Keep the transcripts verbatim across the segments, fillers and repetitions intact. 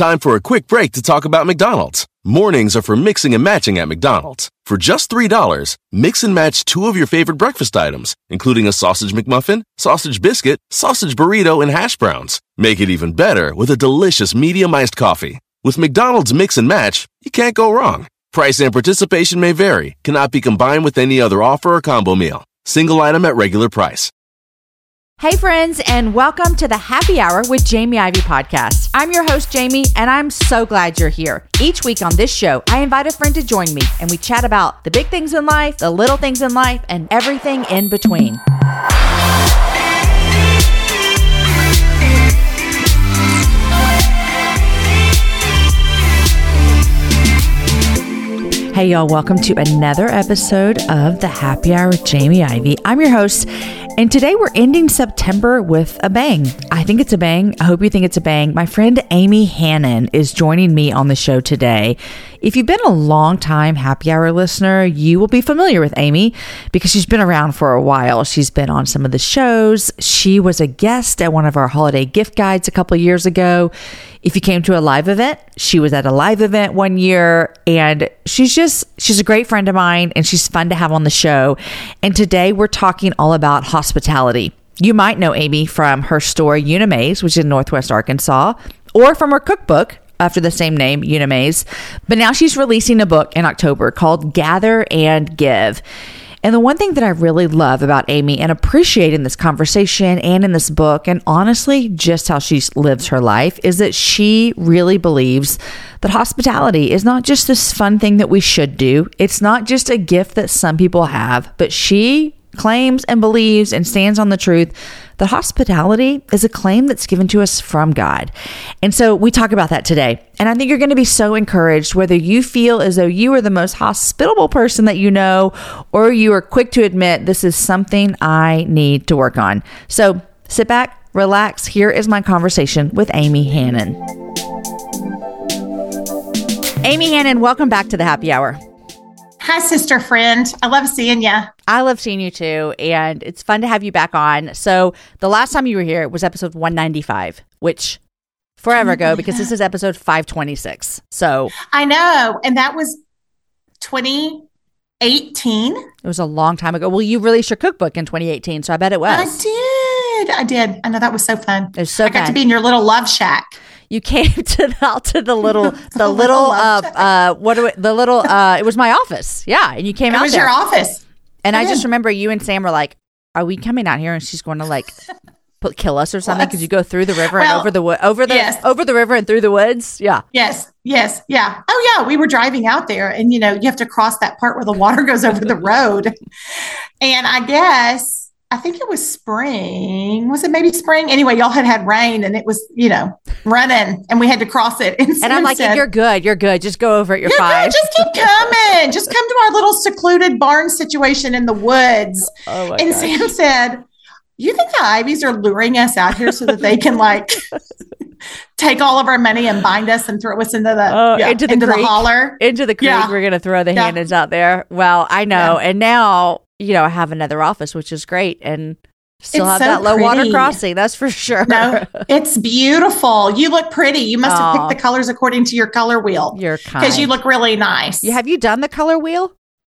Time for a quick break to talk about McDonald's. Mornings are for mixing and matching at McDonald's. For just three dollars, mix and match two of your favorite breakfast items, including a sausage McMuffin, sausage biscuit, sausage burrito, and hash browns. Make it even better with a delicious medium iced coffee. With McDonald's Mix and Match, you can't go wrong. Price and participation may vary, cannot be combined with any other offer or combo meal. Single item at regular price. Hey friends, and welcome to the Happy Hour with Jamie Ivey podcast. I'm your host, Jamie, and I'm so glad you're here. Each week on this show, I invite a friend to join me, and we chat about the big things in life, the little things in life, and everything in between. Hey y'all, welcome to another episode of the Happy Hour with Jamie Ivey. I'm your host, and today we're ending September with a bang. I think it's a bang. I hope you think it's a bang. My friend Amy Hannon is joining me on the show today. If you've been a long time Happy Hour listener, you will be familiar with Amy because she's been around for a while. She's been on some of the shows. She was a guest at one of our holiday gift guides a couple of years ago. If you came to a live event, she was at a live event one year, and she's just, she's a great friend of mine, and she's fun to have on the show. And today we're talking all about hospitality. You might know Amy from her store, Unimaze, which is in Northwest Arkansas, or from her cookbook after the same name, Unimaze. But now she's releasing a book in October called Gather and Give. And the one thing that I really love about Amy and appreciate in this conversation and in this book, and honestly, just how she lives her life, is that she really believes that hospitality is not just this fun thing that we should do. It's not just a gift that some people have, but she claims and believes and stands on the truth that hospitality is a claim that's given to us from God. And so we talk about that today. And I think you're going to be so encouraged, whether you feel as though you are the most hospitable person that you know, or you are quick to admit this is something I need to work on. So sit back, relax. Here is my conversation with Amy Hannon. Amy Hannon, welcome back to the Happy Hour. Hi, sister friend. I love seeing you. I love seeing you too, and it's fun to have you back on. So the last time you were here was episode one ninety-five, which forever ago, because this is episode five twenty-six. So I know, and that was twenty eighteen. It was a long time ago. Well, you released your cookbook in twenty eighteen, so I bet it was. I did. I did. I know, that was so fun. It was so I got fun. to be in your little love shack. You came to the, out to the little, the, the little, little uh, uh, what do we, the little, uh, it was my office. Yeah. And you came it out was there. Your office. And I, I did. just remember you and Sam were like, are we coming out here? And she's going to like put, kill us or something. Cause you go through the river well, and over the wood, over the, yes. over the river and through the woods. Yeah. Yes. Yes. Yeah. Oh yeah. We were driving out there, and you know, you have to cross that part where the water goes over the road. And I guess, I think it was spring. Was it maybe spring? Anyway, y'all had had rain, and it was, you know, running, and we had to cross it. And, and I'm like, said, you're good. You're good. Just go over it. You're, you're fine. Good. Just keep coming. Just come to our little secluded barn situation in the woods. Oh my and gosh. Sam said, you think the Ivies are luring us out here so that they can like take all of our money and bind us and throw us into the, oh, yeah, into the, into creek, the holler? Into the creek. Yeah. We're going to throw the yeah. Hannons out there. Well, I know. Yeah. And now, you know, I have another office, which is great, and still it's have so that low pretty. water crossing. That's for sure. No, it's beautiful. You look pretty. You must have Aww. picked the colors according to your color wheel. You're kind. Because you look really nice. You, have you done the color wheel?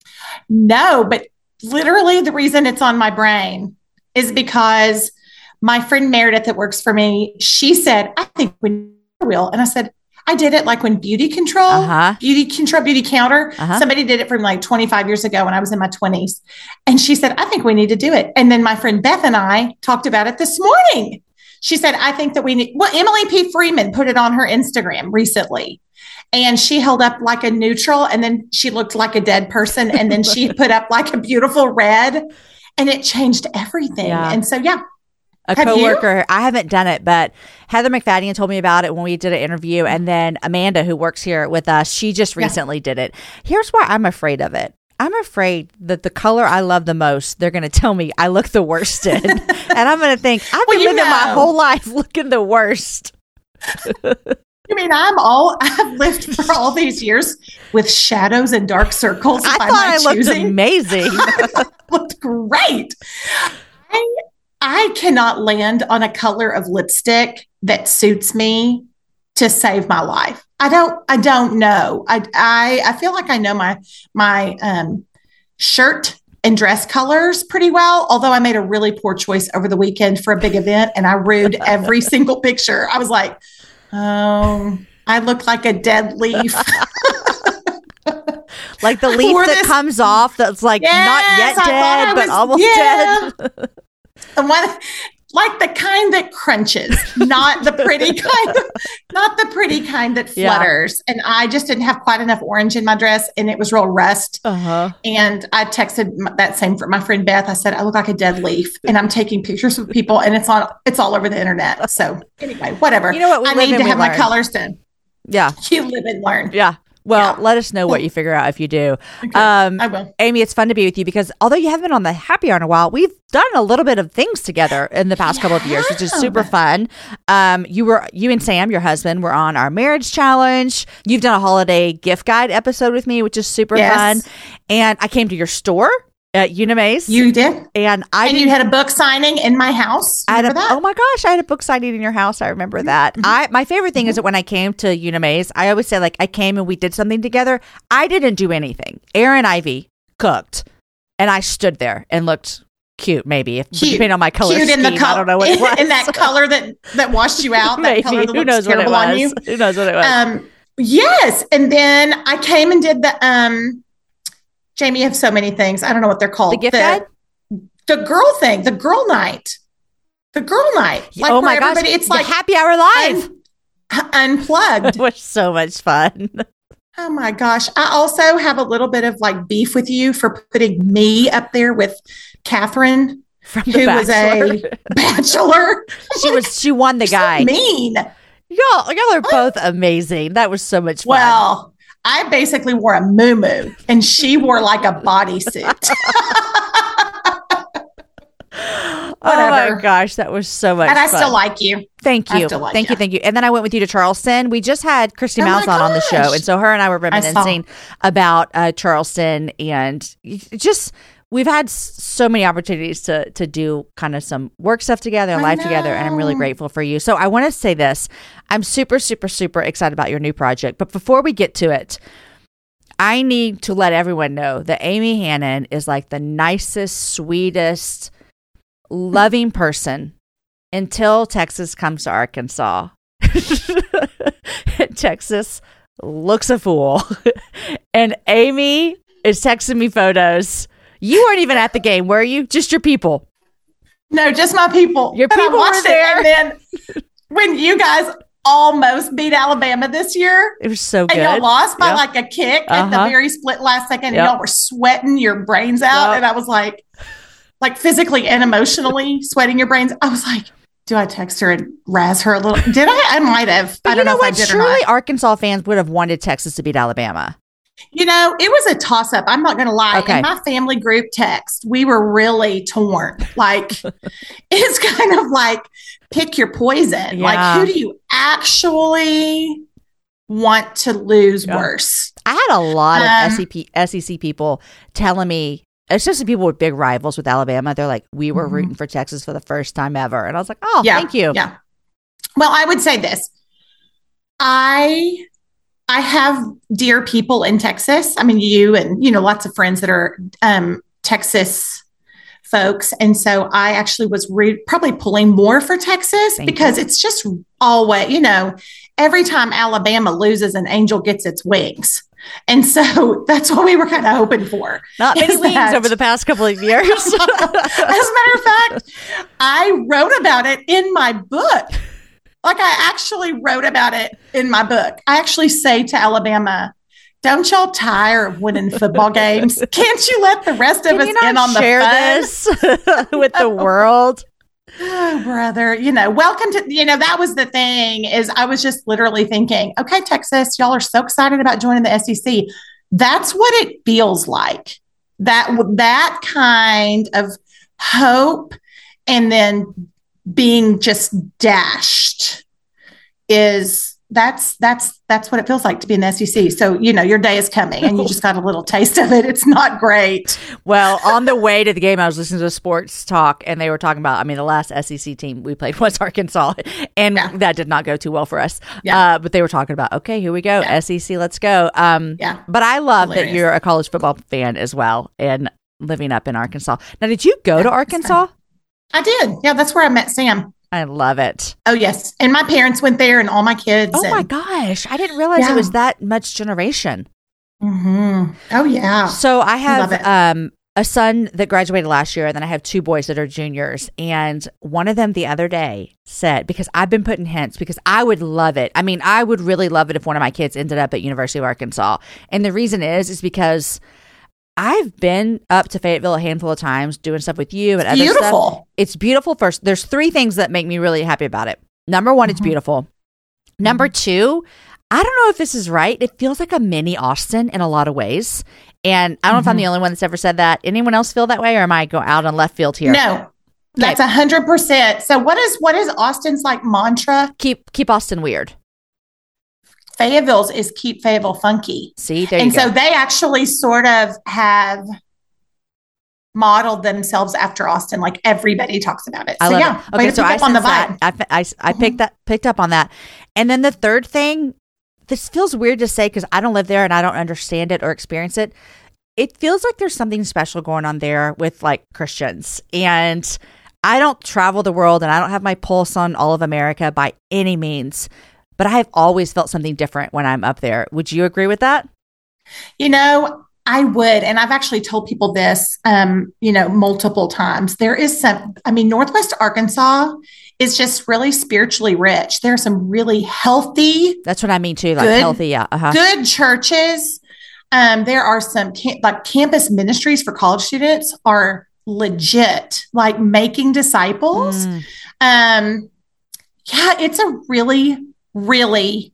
No, but literally the reason it's on my brain is because my friend Meredith that works for me, she said, I think we need a wheel. And I said, I did it like when beauty control, uh-huh. beauty control, beauty counter. Uh-huh. Somebody did it from like twenty-five years ago when I was in my twenties. And she said, I think we need to do it. And then my friend Beth and I talked about it this morning. She said, I think that we need, well, Emily P. Freeman put it on her Instagram recently. And she held up like a neutral, and then she looked like a dead person. And then she put up like a beautiful red, and it changed everything. Yeah. And so, yeah. A Have coworker, you? I haven't done it, but Heather McFadden told me about it when we did an interview. And then Amanda, who works here with us, she just recently yeah. did it. Here's why I'm afraid of it. I'm afraid that the color I love the most, they're going to tell me I look the worst in. And I'm going to think, I've been well, living know. my whole life looking the worst. You mean I'm all, I've lived for all these years with shadows and dark circles. I thought I looked choosing. amazing. I looked great. I I cannot land on a color of lipstick that suits me to save my life. I don't, I don't know. I, I, I feel like I know my, my, um, shirt and dress colors pretty well. Although I made a really poor choice over the weekend for a big event and I ruined every single picture. I was like, oh, I look like a dead leaf. Like the leaf that this, comes off that's like yes, not yet dead, was, but almost yeah. dead. The one, like the kind that crunches, not the pretty kind, not the pretty kind that flutters. Yeah. And I just didn't have quite enough orange in my dress, and it was real rust. Uh-huh. And I texted that same for my friend Beth. I said, I look like a dead leaf, and I'm taking pictures of people, and it's on, it's all over the internet. So anyway, whatever. You know what? We I need to have learn. my colors done. Yeah, you live and learn. Yeah. Well, yeah. Let us know what you figure out if you do. Okay, um, I will. Amy, it's fun to be with you because although you haven't been on the Happy Hour in a while, we've done a little bit of things together in the past yeah. couple of years, which is super fun. Um, you were, you and Sam, your husband, were on our marriage challenge. You've done a holiday gift guide episode with me, which is super yes. fun. And I came to your store at Unimaze. You did? And I And you had a book signing in my house. I had a, that? Oh my gosh, I had a book signing in your house. I remember that. Mm-hmm. I my favorite thing mm-hmm. is that when I came to Unimaze, I always say like I came and we did something together. I didn't do anything. Erin Ivy cooked and I stood there and looked cute, maybe if cute. depending on my color cute scheme. In the color, I don't know what it was. In that color that that washed you out. That color that Who knows what it was? On you. Who knows what it was? Um, yes. And then I came and did the um Jamie, you have so many things. I don't know what they're called. The gift guide? The girl thing, the girl night. The girl night. Like oh my gosh. It's like Happy Hour Live. Un- unplugged. It was so much fun. Oh my gosh. I also have a little bit of like beef with you for putting me up there with Catherine, From the who Bachelor. was a bachelor. She was, she won the guy. So mean. Y'all, y'all are both amazing. That was so much fun. Well, I basically wore a muumuu and she wore like a bodysuit. Oh my gosh, that was so much and I fun. still like you. Thank you. Like thank you. you. Thank you. And then I went with you to Charleston. We just had Christy oh Mouse on on the show. And so her and I were reminiscing I about uh, Charleston and just we've had so many opportunities to to do kind of some work stuff together and life together. And I'm really grateful for you. So I want to say this. I'm super, super, super excited about your new project. But before we get to it, I need to let everyone know that Amy Hannon is like the nicest, sweetest, loving person until Texas comes to Arkansas. Texas looks a fool. And Amy is texting me photos. You weren't even at the game, were you? Just your people. No, just my people. Your people were there. It, and then when you guys almost beat Alabama this year. It was so good. And y'all lost by yep. like a kick uh-huh. at the very split last second. And yep. y'all were sweating your brains out. Yep. And I was like, like physically and emotionally sweating your brains. I was like, do I text her and razz her a little? Did I? I might have. But I don't you know, know what? if I did Surely or not. Arkansas fans would have wanted Texas to beat Alabama. You know, it was a toss up. I'm not going to lie. Okay. In my family group text, we were really torn. Like, it's kind of like pick your poison. Yeah. Like, who do you actually want to lose yeah. worse? I had a lot of Um, S E P, S E C people telling me, especially people with big rivals with Alabama, they're like, we were Mhm. rooting for Texas for the first time ever. And I was like, oh, Yeah, thank you. Yeah. Well, I would say this. I I have dear people in Texas. I mean, you and, you know, lots of friends that are um, Texas folks. And so I actually was re- probably pulling more for Texas Thank because you. it's just always, you know, every time Alabama loses, an angel gets its wings. And so that's what we were kind of hoping for. Not many is wings that- over the past couple of years. As a matter of fact, I wrote about it in my book. Like I actually wrote about it in my book. I actually say to Alabama, don't y'all tire of winning football games? Can't you let the rest of Can us you not in on the share fun? this with the world? Oh, brother, you know, welcome to, you know, that was the thing is I was just literally thinking, okay, Texas, y'all are so excited about joining the S E C. That's what it feels like. That, that kind of hope and then being just dashed is that's that's that's what it feels like to be in the S E C. So, you know, your day is coming and you just got a little taste of it. It's not great. Well, on the way to the game, I was listening to a sports talk and they were talking about, I mean, the last S E C team we played was Arkansas, and yeah. that did not go too well for us. Yeah. Uh, but they were talking about, okay, here we go. Yeah. S E C, let's go. Um, yeah. But I love Hilarious. that you're a college football fan as well and living up in Arkansas. Now, did you go yeah, to Arkansas? I did. Yeah, that's where I met Sam. I love it. Oh, yes. And my parents went there and all my kids. Oh, and, my gosh. I didn't realize yeah. it was that much generation. Mm-hmm. Oh, yeah. So I have um, a son that graduated last year, and then I have two boys that are juniors. And one of them the other day said, because I've been putting hints, because I would love it. I mean, I would really love it if one of my kids ended up at University of Arkansas. And the reason is, is because I've been up to Fayetteville a handful of times doing stuff with you and other beautiful. stuff. It's beautiful. First, there's three things that make me really happy about it. Number one, mm-hmm. it's beautiful. Number two, I don't know if this is right. It feels like a mini Austin in a lot of ways. And I don't mm-hmm. know if I'm the only one that's ever said that. Anyone else feel that way, or am I going out on left field here? No, that's a hundred percent. So what is, what is Austin's like mantra? Keep, keep Austin weird. Fayetteville's is keep Fayetteville funky. See, there and you so go. they actually sort of have modeled themselves after Austin. Like everybody talks about it. I so love yeah, it. Okay, so I on the vibe. I, I, I picked mm-hmm. that picked up on that. And then the third thing, this feels weird to say because I don't live there and I don't understand it or experience it. It feels like there's something special going on there with like Christians. And I don't travel the world and I don't have my pulse on all of America by any means. But I have always felt something different when I'm up there. Would you agree with that? You know, I would. And I've actually told people this, um, you know, multiple times. There is some, I mean, Northwest Arkansas is just really spiritually rich. There are some really healthy. That's what I mean too. Like good, healthy. Yeah. Uh-huh. Good churches. Um, there are some cam- like campus ministries for college students are legit, like making disciples. Mm. Um, yeah, it's a really really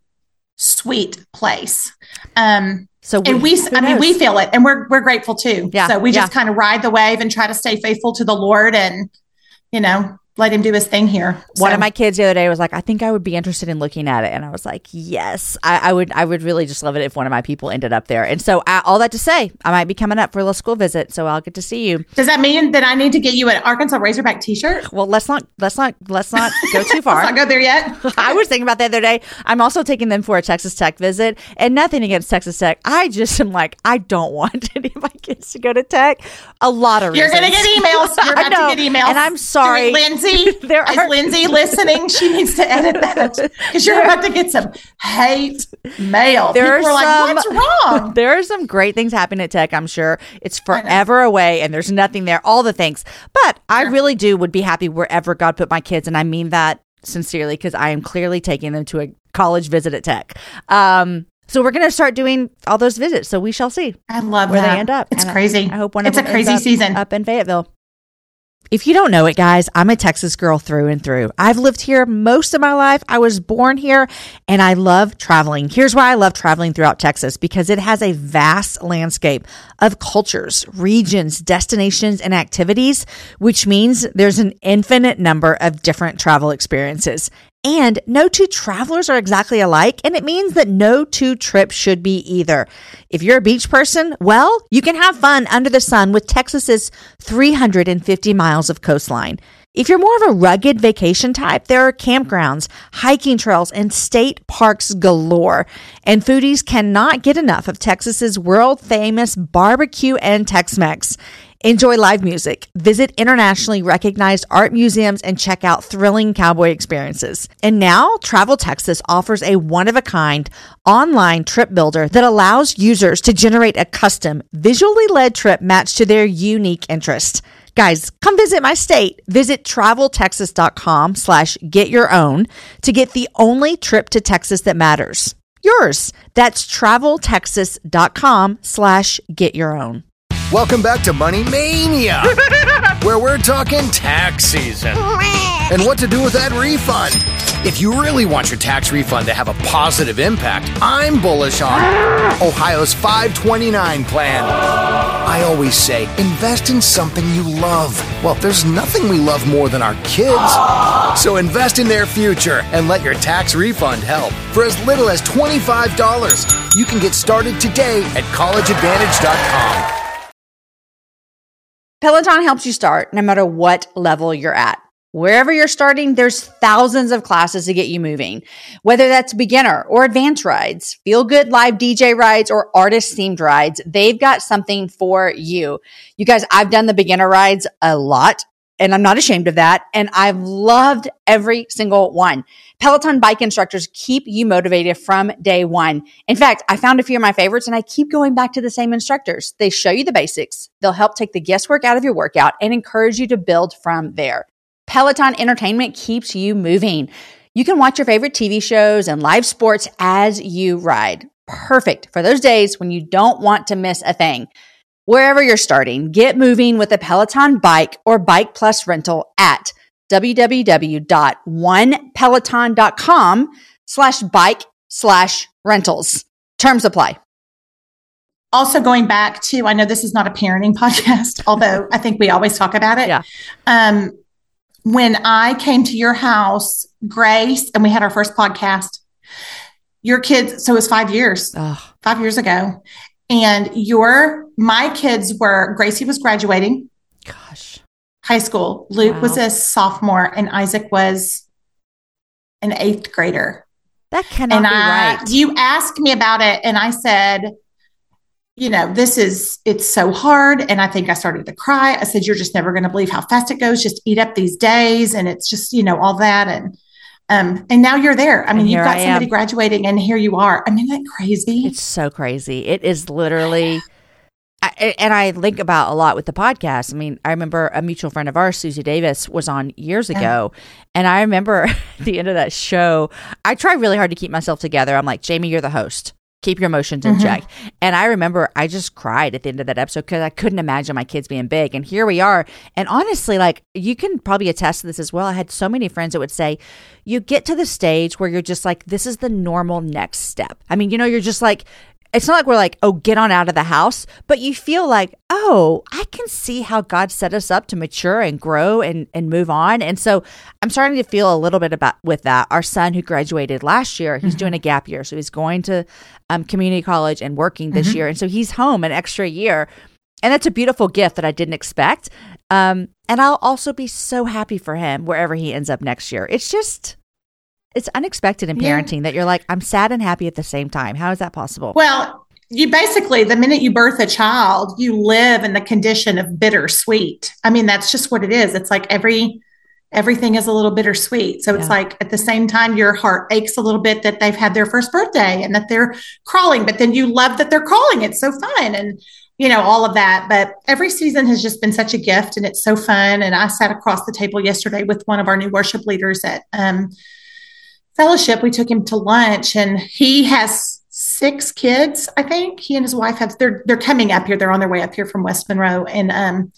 sweet place. Um, so we, and we, I mean, we feel it and we're, we're grateful too. Yeah, so we yeah. just kind of ride the wave and try to stay faithful to the Lord and, you know, let him do his thing here. So. One of my kids the other day was like, I think I would be interested in looking at it. And I was like, yes, I, I would, I would really just love it if one of my people ended up there. And so I, all that to say, I might be coming up for a little school visit. So I'll get to see you. Does that mean that I need to get you an Arkansas Razorback t-shirt? Well, let's not, let's not, let's not go too far. Let's not go there yet. I was thinking about that the other day. I'm also taking them for a Texas Tech visit, and nothing against Texas Tech. I just am like, I don't want any of my kids to go to Tech. A lot of reasons. You're going to get emails. You're about to get emails. And I'm sorry. Lindsay, there are Lindsay listening? She needs to edit that because you're about to get some hate mail. There People are, are some, like, what's wrong? There are some great things happening at Tech, I'm sure. It's forever away and there's nothing there, all the things. But sure. I really do would be happy wherever God put my kids. And I mean that sincerely because I am clearly taking them to a college visit at Tech. Um, so we're going to start doing all those visits. So we shall see. I love where that. they end up. It's and crazy. I, I hope one it's of them a crazy ends up, season up in Fayetteville. If you don't know it, guys, I'm a Texas girl through and through. I've lived here most of my life. I was born here and I love traveling. Here's why I love traveling throughout Texas, because it has a vast landscape of cultures, regions, destinations, and activities, which means there's an infinite number of different travel experiences. And no two travelers are exactly alike, and it means that no two trips should be either. If you're a beach person, well, you can have fun under the sun with Texas's three hundred fifty miles of coastline. If you're more of a rugged vacation type, there are campgrounds, hiking trails, and state parks galore. And foodies cannot get enough of Texas's world-famous barbecue and Tex-Mex. Enjoy live music, visit internationally recognized art museums, and check out thrilling cowboy experiences. And now, Travel Texas offers a one-of-a-kind online trip builder that allows users to generate a custom, visually led trip matched to their unique interests. Guys, come visit my state. Visit traveltexas.com slash get your own to get the only trip to Texas that matters. Yours. That's traveltexas.com slash get your own. Welcome back to Money Mania, where we're talking tax season. and what to do with that refund. If you really want your tax refund to have a positive impact, I'm bullish on Ohio's five twenty-nine plan. I always say, invest in something you love. Well, there's nothing we love more than our kids. So invest in their future and let your tax refund help. For as little as twenty-five dollars, you can get started today at college advantage dot com. Peloton helps you start no matter what level you're at. Wherever you're starting, there's thousands of classes to get you moving. Whether that's beginner or advanced rides, feel good live D J rides, or artist themed rides, they've got something for you. You guys, I've done the beginner rides a lot, and I'm not ashamed of that. And I've loved every single one. Peloton bike instructors keep you motivated from day one. In fact, I found a few of my favorites, and I keep going back to the same instructors. They show you the basics. They'll help take the guesswork out of your workout and encourage you to build from there. Peloton Entertainment keeps you moving. You can watch your favorite T V shows and live sports as you ride. Perfect for those days when you don't want to miss a thing. Wherever you're starting, get moving with a Peloton bike or Bike Plus rental at www.onepeloton.com slash bike slash rentals. Terms apply. Also going back to, I know this is not a parenting podcast, although I think we always talk about it. Yeah. Um, when I came to your house, Grace, and we had our first podcast, your kids, so it was five years, Ugh. five years ago. And your, my kids were, Gracie was graduating. Gosh. High school. Luke Wow. was a sophomore and Isaac was an eighth grader. That cannot And be I, right. you asked me about it and I said, you know, this is, it's so hard. And I think I started to cry. I said, you're just never going to believe how fast it goes. Just eat up these days. And it's just, you know, all that. And, um, and now you're there. I mean, And you've here got I somebody am. graduating and here you are. I mean, isn't that crazy? It's so crazy. It is literally, I, and I think about a lot with the podcast. I mean, I remember a mutual friend of ours, Susie Davis, was on years ago. And I remember at the end of that show, I try really hard to keep myself together. I'm like, Jamie, you're the host. Keep your emotions in Mhm. check. And I remember I just cried at the end of that episode because I couldn't imagine my kids being big. And here we are. And honestly, like, you can probably attest to this as well. I had so many friends that would say, you get to the stage where you're just like, this is the normal next step. I mean, you know, you're just like, it's not like we're like, oh, get on out of the house, but you feel like, oh, I can see how God set us up to mature and grow and, and move on. And so I'm starting to feel a little bit about with that. Our son who graduated last year, he's mm-hmm. doing a gap year. So he's going to um, community college and working this mm-hmm. year. And so he's home an extra year. And that's a beautiful gift that I didn't expect. Um, and I'll also be so happy for him wherever he ends up next year. It's just... It's unexpected in parenting yeah. that you're like, I'm sad and happy at the same time. How is that possible? Well, you basically, the minute you birth a child, you live in the condition of bittersweet. I mean, that's just what it is. It's like every, everything is a little bittersweet. So it's yeah. like at the same time, your heart aches a little bit that they've had their first birthday and that they're crawling, but then you love that they're crawling. It's so fun. And, you know, all of that. But every season has just been such a gift and it's so fun. And I sat across the table yesterday with one of our new worship leaders at, um, Fellowship. We took him to lunch and he has six kids. I think he and his wife have, they're, they're coming up here. They're on their way up here from West Monroe. And, um,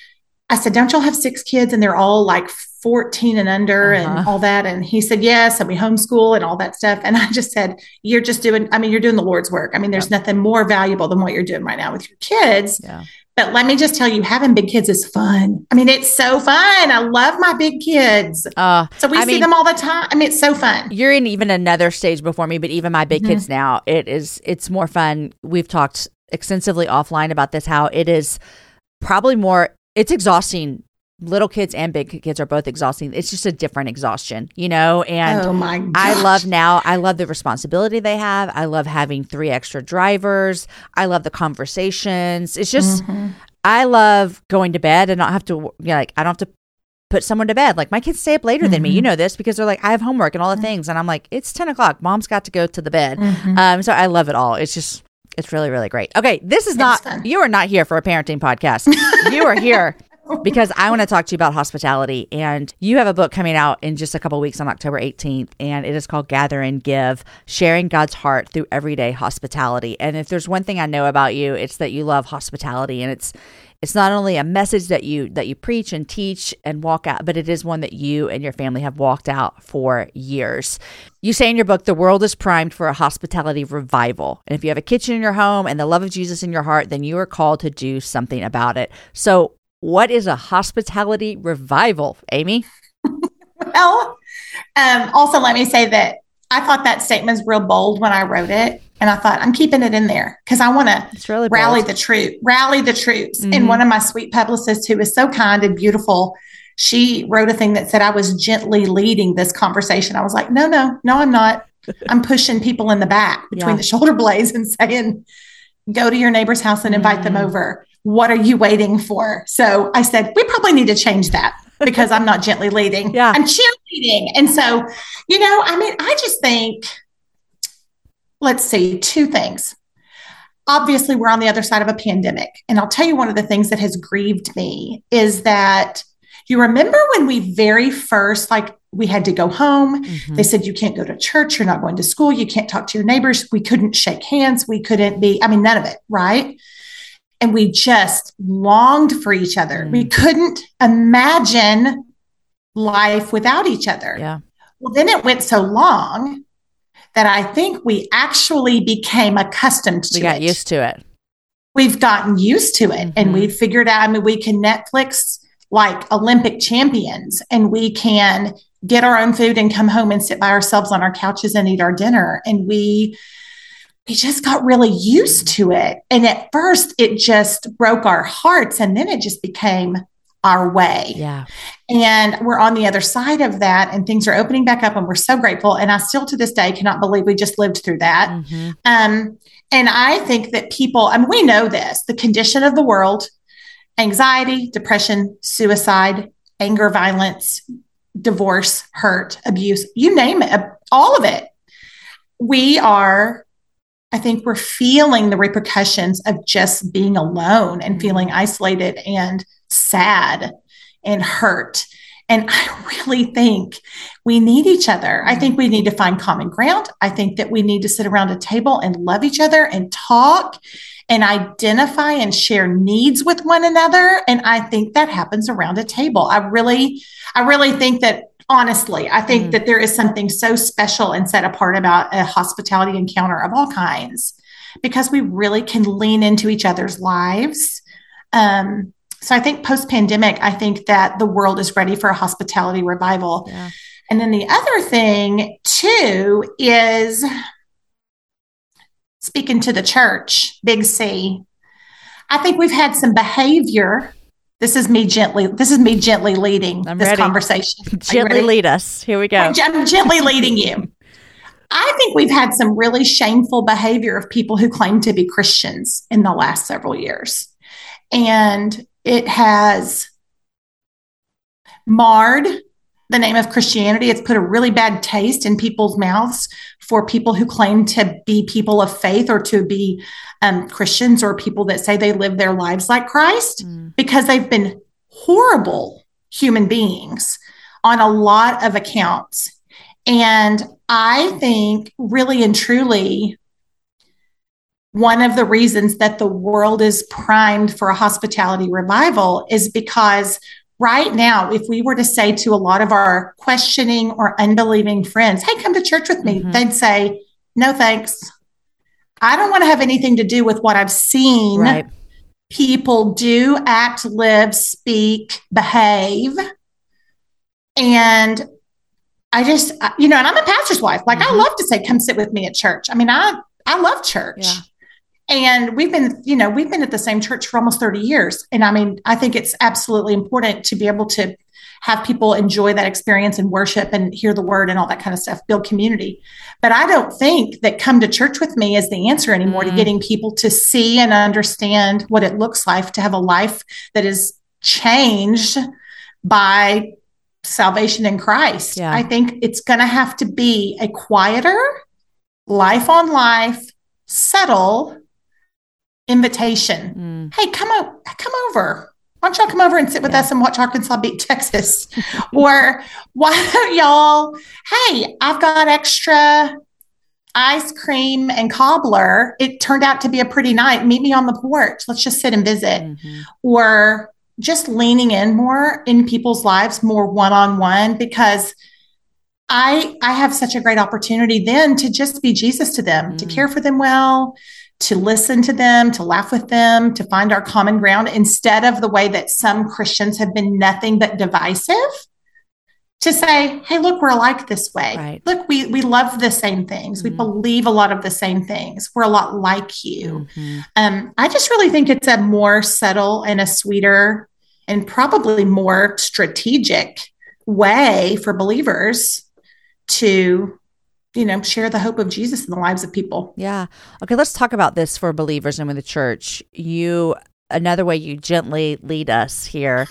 I said, don't y'all have six kids? And they're all like fourteen and under uh-huh. and all that. And he said, yes. And we homeschool and all that stuff. And I just said, you're just doing, I mean, you're doing the Lord's work. I mean, there's yep. nothing more valuable than what you're doing right now with your kids. Yeah. But let me just tell you, having big kids is fun. I mean, it's so fun. I love my big kids. Uh, so we I see mean, them all the time. I mean, it's so fun. You're in even another stage before me, but even my big mm-hmm. kids now, it is, it's more fun. We've talked extensively offline about this, how it is probably more, it's exhausting. Little kids and big kids are both exhausting. It's just a different exhaustion, you know? And oh my gosh. I love now, I love the responsibility they have. I love having three extra drivers. I love the conversations. It's just, mm-hmm. I love going to bed and not have to, you know, like, I don't have to put someone to bed. Like my kids stay up later mm-hmm. than me. You know this because they're like, I have homework and all the mm-hmm. things. And I'm like, it's ten o'clock. Mom's got to go to the bed. Mm-hmm. Um, so I love it all. It's just, it's really, really great. Okay. This is it's not, fun. You are not here for a parenting podcast. You are here because I want to talk to you about hospitality. And you have a book coming out in just a couple of weeks on October eighteenth. And it is called Gather and Give, Sharing God's Heart Through Everyday Hospitality. And if there's one thing I know about you, it's that you love hospitality. And it's It's not only a message that you that you preach and teach and walk out, but it is one that you and your family have walked out for years. You say in your book, the world is primed for a hospitality revival. And if you have a kitchen in your home and the love of Jesus in your heart, then you are called to do something about it. So what is a hospitality revival, Amy? Well, um, also let me say that I thought that statement was real bold when I wrote it. And I thought, I'm keeping it in there because I want to really rally bold. the troop, rally the troops. Mm-hmm. And one of my sweet publicists who is so kind and beautiful, she wrote a thing that said I was gently leading this conversation. I was like, no, no, no, I'm not. I'm pushing people in the back between Yeah. the shoulder blades and saying, go to your neighbor's house and invite Mm-hmm. them over. What are you waiting for? So I said, we probably need to change that because I'm not gently leading. Yeah. I'm cheerleading. And so, you know, I mean, I just think, let's see, two things. Obviously, we're on the other side of a pandemic. And I'll tell you, one of the things that has grieved me is that you remember when we very first, like we had to go home. Mm-hmm. They said, you can't go to church. You're not going to school. You can't talk to your neighbors. We couldn't shake hands. We couldn't be, I mean, none of it. Right. And we just longed for each other. Mm. We couldn't imagine life without each other. Yeah. Well, then it went so long that I think we actually became accustomed to We got it. used to it. We've gotten used to it. Mhm. And we've figured out, I mean, we can Netflix like Olympic champions, and we can get our own food and come home and sit by ourselves on our couches and eat our dinner. And we, we just got really used to it. And at first it just broke our hearts, and then it just became our way. Yeah. And we're on the other side of that, and things are opening back up, and we're so grateful. And I still to this day cannot believe we just lived through that. Mm-hmm. Um, and I think that people, I mean, we know this, the condition of the world, anxiety, depression, suicide, anger, violence, divorce, hurt, abuse, you name it, all of it. We are, I think we're feeling the repercussions of just being alone and feeling isolated and sad and hurt. And I really think we need each other. I think we need to find common ground. I think that we need to sit around a table and love each other and talk and identify and share needs with one another. And I think that happens around a table. I really, I really think that, honestly, I think mm. that there is something so special and set apart about a hospitality encounter of all kinds, because we really can lean into each other's lives. Um, So I think post-pandemic, I think that the world is ready for a hospitality revival. Yeah. And then the other thing too is, speaking to the church, big C, I think we've had some behavior. This is me gently, this is me gently leading I'm this ready. conversation. Gently lead us. Here we go. I'm gently leading you. I think we've had some really shameful behavior of people who claim to be Christians in the last several years. And it has marred the name of Christianity. It's put a really bad taste in people's mouths for people who claim to be people of faith or to be um, Christians, or people that say they live their lives like Christ, mm. because they've been horrible human beings on a lot of accounts. And I think really and truly, one of the reasons that the world is primed for a hospitality revival is because right now, if we were to say to a lot of our questioning or unbelieving friends, hey, come to church with me, mm-hmm. they'd say, no, thanks. I don't want to have anything to do with what I've seen right. people do, act, live, speak, behave. And I just, you know, and I'm a pastor's wife. Like, mm-hmm. I love to say, come sit with me at church. I mean, I, I love church. Yeah. And we've been, you know, we've been at the same church for almost thirty years. And I mean, I think it's absolutely important to be able to have people enjoy that experience and worship and hear the word and all that kind of stuff, build community. But I don't think that come to church with me is the answer anymore mm-hmm. to getting people to see and understand what it looks like to have a life that is changed by salvation in Christ. Yeah. I think it's going to have to be a quieter, life on life, subtle invitation. Mm. Hey, come o- come over. Why don't y'all come over and sit with yeah. us and watch Arkansas beat Texas? Or why don't y'all, hey, I've got extra, ice cream and cobbler, it turned out to be a pretty night. Meet me on the porch. Let's just sit and visit. Mm-hmm. Or just leaning in more in people's lives, more one-on-one, because I I have such a great opportunity then to just be Jesus to them, mm. to care for them well, to listen to them, to laugh with them, to find our common ground, instead of the way that some Christians have been nothing but divisive, to say, hey, look, we're alike this way. Right. Look, we we love the same things. Mm-hmm. We believe a lot of the same things. We're a lot like you. Mm-hmm. Um, I just really think it's a more subtle and a sweeter and probably more strategic way for believers to, you know, share the hope of Jesus in the lives of people. Yeah. Okay, let's talk about this for believers and with the church. You, another way you gently lead us here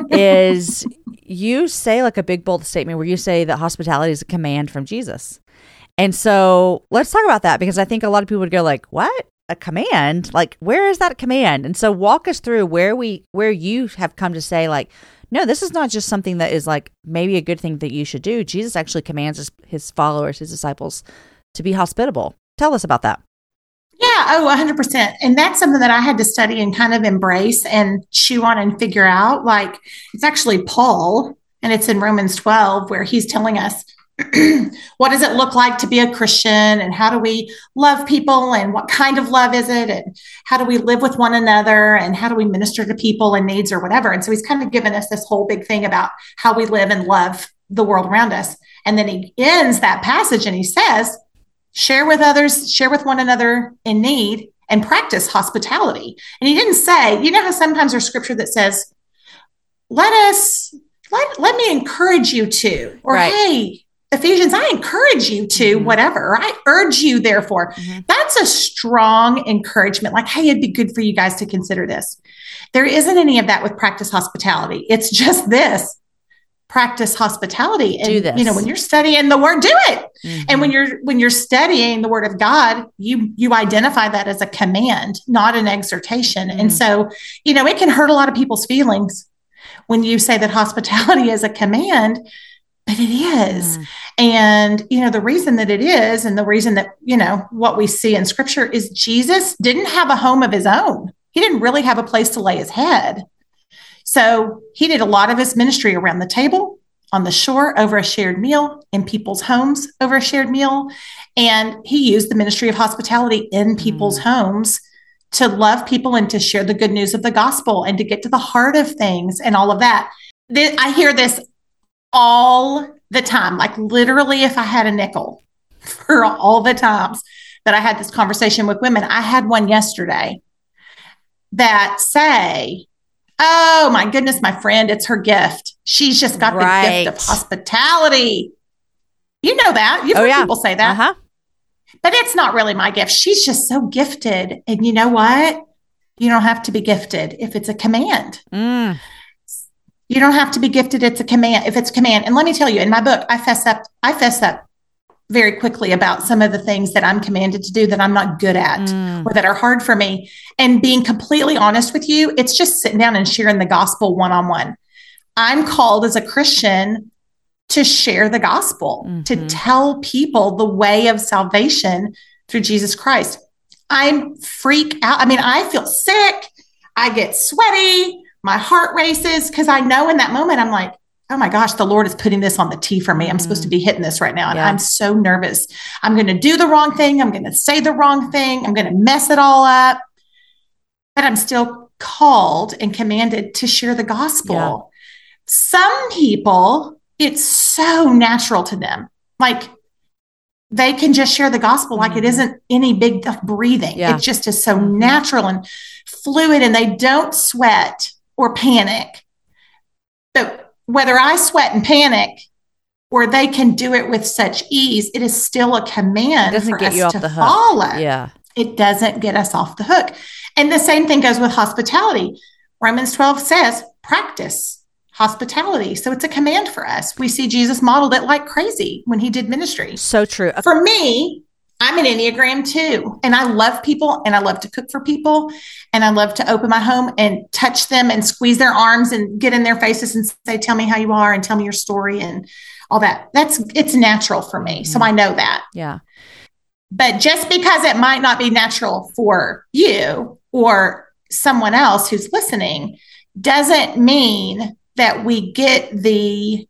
is you say like a big, bold statement where you say that hospitality is a command from Jesus. And so let's talk about that, because I think a lot of people would go like, what? A command? Like, where is that command? And so walk us through where we, where you have come to say like, no, this is not just something that is like maybe a good thing that you should do. Jesus actually commands his, his followers, his disciples, to be hospitable. Tell us about that. Yeah, oh, one hundred percent. And that's something that I had to study and kind of embrace and chew on and figure out. Like, it's actually Paul, and it's in Romans twelve, where he's telling us, what does it look like to be a Christian, and how do we love people, and what kind of love is it, and how do we live with one another, and how do we minister to people in needs or whatever. And so he's kind of given us this whole big thing about how we live and love the world around us. And then he ends that passage and he says, share with others, share with one another in need, and practice hospitality. And he didn't say, you know how sometimes there's scripture that says, let us, let, let me encourage you to, or right. hey, Ephesians, I encourage you to, mm-hmm. whatever. I urge you, therefore. Mm-hmm. That's a strong encouragement. Like, hey, it'd be good for you guys to consider this. There isn't any of that with practice hospitality. It's just this. Practice hospitality. And, do this. You know, when you're studying the word, do it. Mm-hmm. And when you're, when you're studying the word of God, you, you identify that as a command, not an exhortation. Mm-hmm. And so, you know, it can hurt a lot of people's feelings when you say that hospitality is a command, but it is. Mm. And, you know, the reason that it is, and the reason that, you know, what we see in scripture is Jesus didn't have a home of his own. He didn't really have a place to lay his head. So he did a lot of his ministry around the table, on the shore, over a shared meal, in people's homes, over a shared meal. And he used the ministry of hospitality in people's mm. homes to love people and to share the good news of the gospel and to get to the heart of things and all of that. I hear this all the time. Like, literally, if I had a nickel for all the times that I had this conversation with women, I had one yesterday that say, oh my goodness, my friend, it's her gift. She's just got right. the gift of hospitality. You know that. You've oh, heard yeah. people say that. Uh-huh. But it's not really my gift. She's just so gifted. And you know what? You don't have to be gifted if it's a command. Mm. You don't have to be gifted. It's a command. If it's a command. And let me tell you, in my book, I fess up, I fess up very quickly about some of the things that I'm commanded to do that I'm not good at mm. or that are hard for me. And being completely honest with you, it's just sitting down and sharing the gospel one-on-one. I'm called as a Christian to share the gospel, mm-hmm. to tell people the way of salvation through Jesus Christ. I'm freak out. I mean, I feel sick. I get sweaty. My heart races because I know in that moment, I'm like, oh my gosh, the Lord is putting this on the tee for me. I'm mm-hmm. supposed to be hitting this right now. And yeah. I'm so nervous. I'm going to do the wrong thing. I'm going to say the wrong thing. I'm going to mess it all up. But I'm still called and commanded to share the gospel. Yeah. Some people, it's so natural to them. Like, they can just share the gospel like mm-hmm. it isn't any big breathing. Yeah. It just is so mm-hmm. natural and fluid, and they don't sweat or panic. But whether I sweat and panic or they can do it with such ease, it is still a command it doesn't for get us you off to the hook. follow. Yeah. It doesn't get us off the hook. And the same thing goes with hospitality. Romans twelve says, practice hospitality. So it's a command for us. We see Jesus modeled it like crazy when he did ministry. So true. For me, I'm an Enneagram too. And I love people, and I love to cook for people, and I love to open my home and touch them and squeeze their arms and get in their faces and say, tell me how you are and tell me your story and all that. That's, it's natural for me. Mm-hmm. So I know that. Yeah. But just because it might not be natural for you or someone else who's listening doesn't mean that we get the,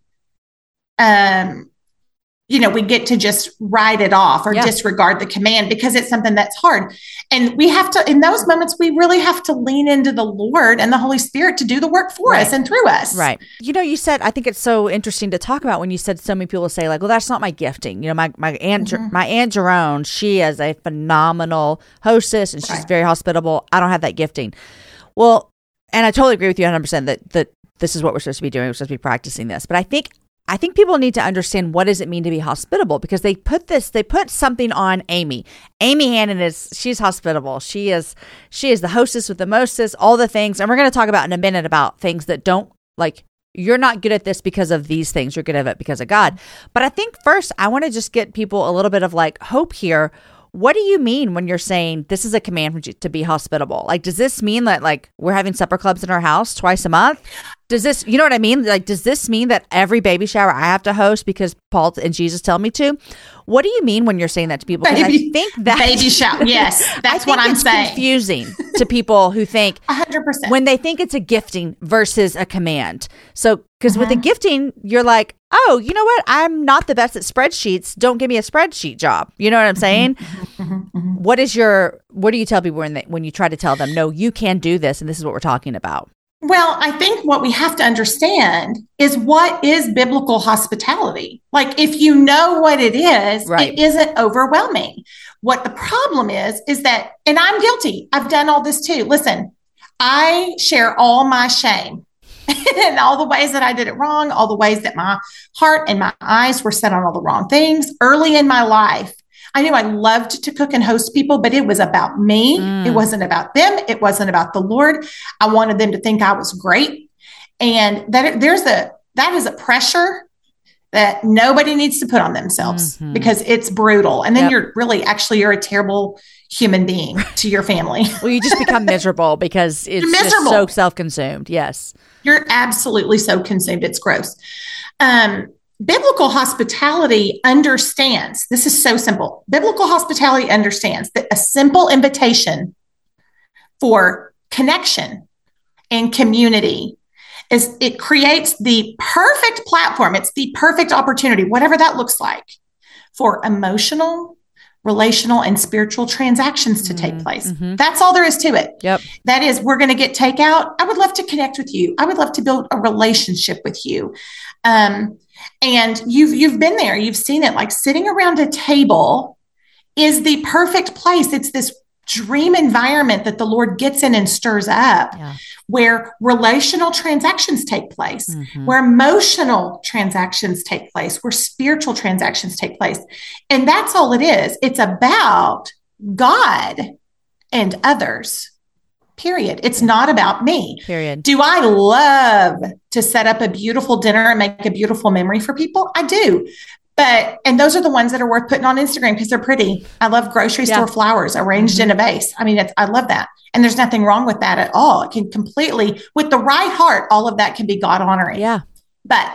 um, you know, we get to just write it off or yeah. disregard the command because it's something that's hard. And we have to, in those moments, we really have to lean into the Lord and the Holy Spirit to do the work for right. us and through us. Right. You know, you said, I think it's so interesting to talk about when you said so many people say like, well, that's not my gifting. You know, my, my aunt, mm-hmm. my aunt Jerome, she is a phenomenal hostess and she's right. very hospitable. I don't have that gifting. Well, and I totally agree with you one hundred percent that, that this is what we're supposed to be doing. We're supposed to be practicing this. But I think I think people need to understand what does it mean to be hospitable because they put this, they put something on Amy. Amy Hannon is, she's hospitable. She is, she is the hostess with the mostest, all the things. And we're going to talk about in a minute about things that don't like, you're not good at this because of these things. You're good at it because of God. But I think first I want to just get people a little bit of like hope here. What do you mean when you're saying this is a command from you to be hospitable? Like, does this mean that like we're having supper clubs in our house twice a month? Does this, you know what I mean? Like, does this mean that every baby shower I have to host because Paul and Jesus tell me to? What do you mean when you're saying that to people? Because I think that baby shower, yes, that's what I'm it's saying. Confusing to people who think one hundred percent when they think it's a gifting versus a command. So, because mm-hmm. with a gifting, you're like, oh, you know what? I'm not the best at spreadsheets. Don't give me a spreadsheet job. You know what I'm saying? Mm-hmm, mm-hmm. What is your? What do you tell people when they, when you try to tell them, no, you can do this, and this is what we're talking about? Well, I think what we have to understand is what is biblical hospitality. Like, if you know what it is, right. it isn't overwhelming. What the problem is, is that, and I'm guilty. I've done all this too. Listen, I share all my shame and all the ways that I did it wrong, all the ways that my heart and my eyes were set on all the wrong things early in my life. I knew I loved to cook and host people, but it was about me. Mm. It wasn't about them. It wasn't about the Lord. I wanted them to think I was great. And that there's a, that is a pressure that nobody needs to put on themselves mm-hmm. because it's brutal. And then yep. you're really, actually, you're a terrible human being to your family. Well, you just become miserable because it's just so self-consumed. Yes. You're absolutely so consumed. It's gross. Um, Biblical hospitality understands, this is so simple. Biblical hospitality understands that a simple invitation for connection and community is it creates the perfect platform. It's the perfect opportunity, whatever that looks like, for emotional, relational, and spiritual transactions to take place. Mm-hmm. That's all there is to it. Yep. That is, we're going to get takeout. I would love to connect with you. I would love to build a relationship with you. Um, And you've, you've been there, you've seen it, like sitting around a table is the perfect place. It's this dream environment that the Lord gets in and stirs up yeah. where relational transactions take place, mm-hmm. where emotional transactions take place, where spiritual transactions take place. And that's all it is. It's about God and others. Period. It's not about me. Period. Do I love to set up a beautiful dinner and make a beautiful memory for people? I do. But, and those are the ones that are worth putting on Instagram because they're pretty. I love grocery yeah. store flowers arranged mm-hmm. in a vase. I mean, it's, I love that. And there's nothing wrong with that at all. It can completely, with the right heart, all of that can be God honoring. Yeah. But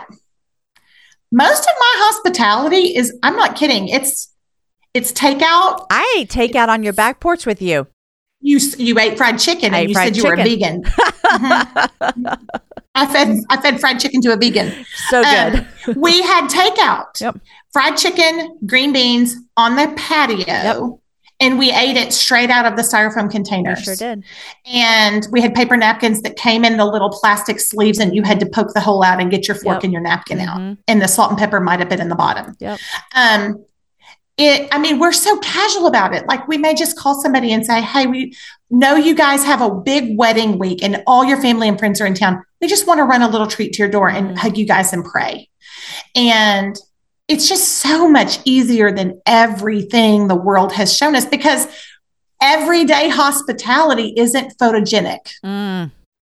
most of my hospitality is, I'm not kidding. It's, it's takeout. I ate takeout on your back porch with you. You you ate fried chicken I and you said you chicken. were a vegan. mm-hmm. I fed I fed fried chicken to a vegan. So good. Um, we had takeout. Yep. Fried chicken, green beans on the patio. Yep. And we ate it straight out of the styrofoam containers. We sure did. And we had paper napkins that came in the little plastic sleeves and you had to poke the hole out and get your fork yep. and your napkin mm-hmm. out. And the salt and pepper might have been in the bottom. Yep. Um It, I mean, we're so casual about it. Like we may just call somebody and say, hey, we know you guys have a big wedding week and all your family and friends are in town. We just want to run a little treat to your door and mm-hmm. hug you guys and pray. And it's just so much easier than everything the world has shown us because everyday hospitality isn't photogenic. Mm.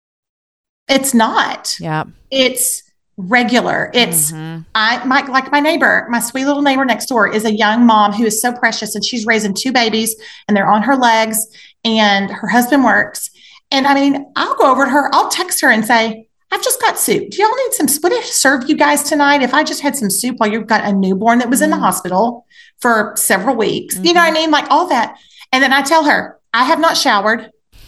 It's not. Yeah. It's regular. It's mm-hmm. I my like my neighbor, my sweet little neighbor next door is a young mom who is so precious and she's raising two babies and they're on her legs and her husband works. And I mean, I'll go over to her, I'll text her and say, I've just got soup. Do y'all need some, would I serve you guys tonight if I just had some soup while you've got a newborn that was mm. in the hospital for several weeks? Mm-hmm. You know what I mean? Like all that. And then I tell her, I have not showered.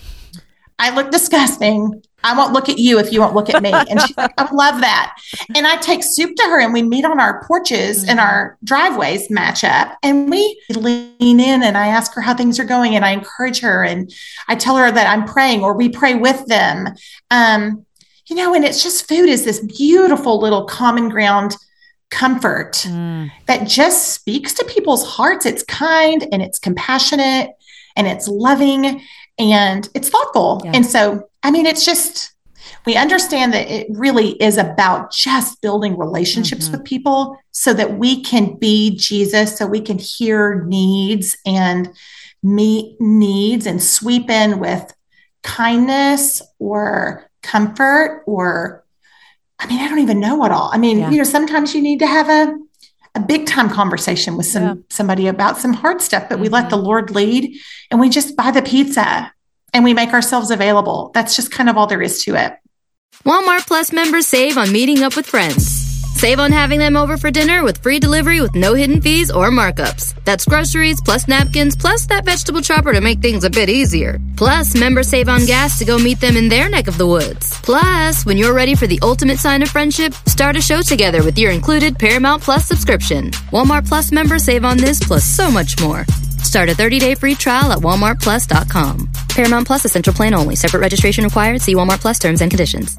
I look disgusting. I won't look at you if you won't look at me. And she's like, I love that. And I take soup to her and we meet on our porches mm-hmm. and our driveways match up and we lean in and I ask her how things are going and I encourage her and I tell her that I'm praying or we pray with them. Um, you know, and it's just food is this beautiful little common ground comfort mm. that just speaks to people's hearts. It's kind and it's compassionate and it's loving and it's thoughtful. Yeah. And so, I mean, it's just, we understand that it really is about just building relationships mm-hmm. with people so that we can be Jesus, so we can hear needs and meet needs and sweep in with kindness or comfort or, I mean, I don't even know what all. I mean, yeah. you know, sometimes you need to have a, a big time conversation with some yeah. somebody about some hard stuff, but mm-hmm. we let the Lord lead and we just buy the pizza and we make ourselves available. That's just kind of all there is to it. Walmart Plus members save on meeting up with friends. Save on having them over for dinner with free delivery with no hidden fees or markups. That's groceries plus napkins plus that vegetable chopper to make things a bit easier. Plus, members save on gas to go meet them in their neck of the woods. Plus, when you're ready for the ultimate sign of friendship, start a show together with your included Paramount Plus subscription. Walmart Plus members save on this plus so much more. Start a thirty-day free trial at walmart plus dot com. Paramount Plus Essential Plan only. Separate registration required. See Walmart Plus terms and conditions.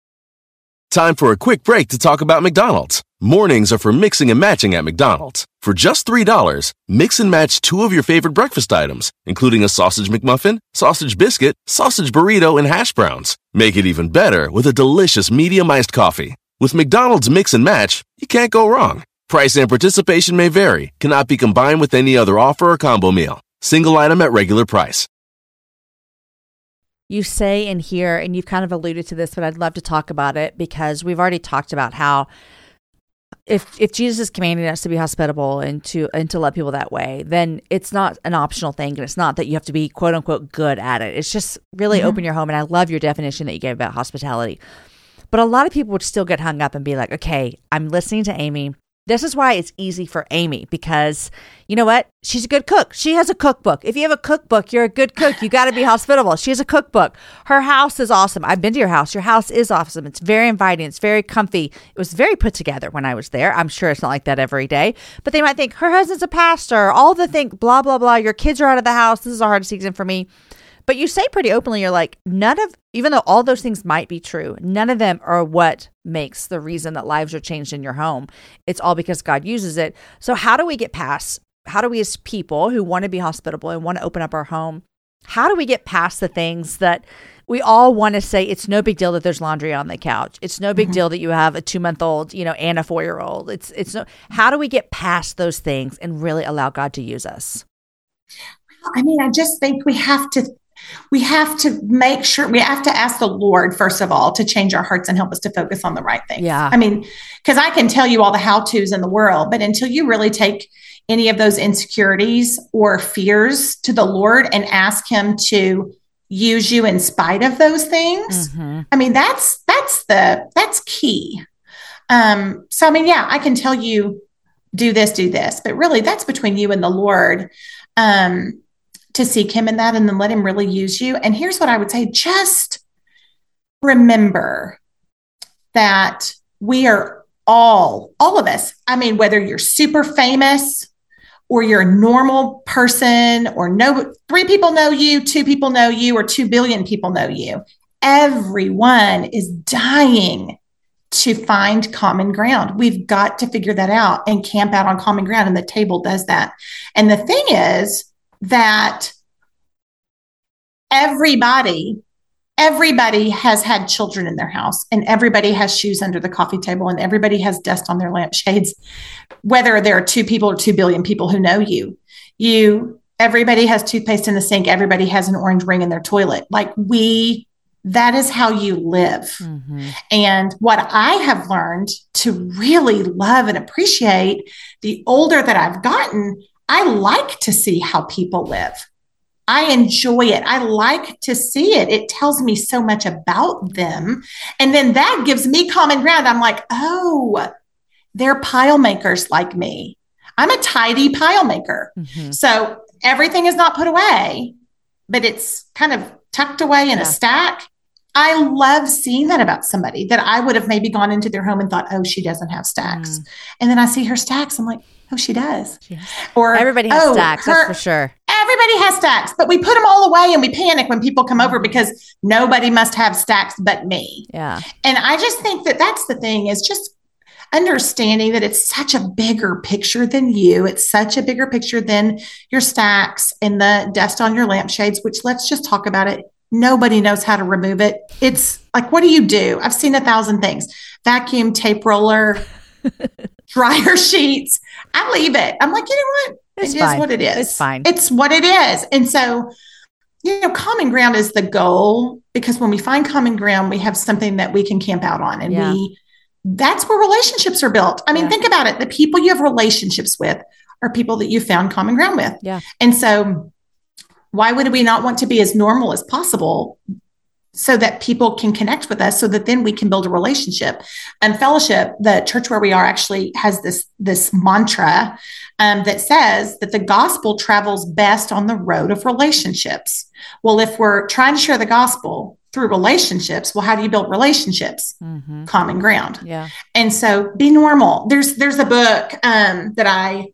Time for a quick break to talk about McDonald's. Mornings are for mixing and matching at McDonald's. For just three dollars, mix and match two of your favorite breakfast items, including a sausage McMuffin, sausage biscuit, sausage burrito, and hash browns. Make it even better with a delicious medium iced coffee. With McDonald's Mix and Match, you can't go wrong. Price and participation may vary, cannot be combined with any other offer or combo meal. Single item at regular price. You say in here, and you've kind of alluded to this, but I'd love to talk about it because we've already talked about how if if Jesus is commanding us to be hospitable and to and to love people that way, then it's not an optional thing, and it's not that you have to be quote unquote good at it. It's just really mm-hmm. open your home, and I love your definition that you gave about hospitality. But a lot of people would still get hung up and be like, okay, I'm listening to Amy. This is why it's easy for Amy because, you know what? She's a good cook. She has a cookbook. If you have a cookbook, you're a good cook. You got to be hospitable. She has a cookbook. Her house is awesome. I've been to your house. Your house is awesome. It's very inviting. It's very comfy. It was very put together when I was there. I'm sure it's not like that every day. But they might think her husband's a pastor. All the think, blah, blah, blah. Your kids are out of the house. This is a hard season for me. But you say pretty openly, you're like, none of, even though all those things might be true, none of them are what makes the reason that lives are changed in your home. It's all because God uses it. So how do we get past, how do we as people who want to be hospitable and want to open up our home, how do we get past the things that we all want to say, it's no big deal that there's laundry on the couch. It's no big mm-hmm. deal that you have a two-month-old, you know, and a four-year-old. It's, it's no, how do we get past those things and really allow God to use us? I mean, I just think we have to We have to make sure, we have to ask the Lord, first of all, to change our hearts and help us to focus on the right things. Yeah. I mean, because I can tell you all the how-tos in the world, but until you really take any of those insecurities or fears to the Lord and ask him to use you in spite of those things, mm-hmm. I mean, that's, that's the, that's key. Um, so, I mean, yeah, I can tell you do this, do this, but really that's between you and the Lord. Um, to seek him in that and then let him really use you. And here's what I would say, just remember that we are all, all of us, I mean, whether you're super famous or you're a normal person or no, three people know you, two people know you, or two billion people know you, everyone is dying to find common ground. We've got to figure that out and camp out on common ground. And the table does that. And the thing is, that everybody, everybody has had children in their house and everybody has shoes under the coffee table and everybody has dust on their lampshades, whether there are two people or two billion people who know you. You, everybody has toothpaste in the sink. Everybody has an orange ring in their toilet. Like we, that is how you live. Mm-hmm. And what I have learned to really love and appreciate the older that I've gotten, I like to see how people live. I enjoy it. I like to see it. It tells me so much about them. And then that gives me common ground. I'm like, oh, they're pile makers like me. I'm a tidy pile maker. Mm-hmm. So everything is not put away, but it's kind of tucked away in yeah. a stack. I love seeing that about somebody that I would have maybe gone into their home and thought, oh, she doesn't have stacks. Mm. And then I see her stacks. I'm like, oh, she does. Yes. Or everybody has oh, stacks, her, that's for sure. Everybody has stacks, but we put them all away and we panic when people come over because nobody must have stacks but me. Yeah. And I just think that that's the thing, is just understanding that it's such a bigger picture than you. It's such a bigger picture than your stacks and the dust on your lampshades, which, let's just talk about it. Nobody knows how to remove it. It's like, what do you do? I've seen a thousand things. Vacuum, tape roller, dryer sheets. I leave it. I'm like, you know what? It's it fine. is what it is. It's fine. It's what it is. And so, you know, common ground is the goal, because when we find common ground, we have something that we can camp out on. And yeah. we, that's where relationships are built. I mean, yeah. think about it. The people you have relationships with are people that you found common ground with. Yeah. And so why would we not want to be as normal as possible so that people can connect with us, so that then we can build a relationship? And Fellowship, the church where we are, actually has this, this mantra um, that says that the gospel travels best on the road of relationships. Well, if we're trying to share the gospel through relationships, well, how do you build relationships? Mm-hmm. Common ground. Yeah. And so be normal. There's, there's a book um, that I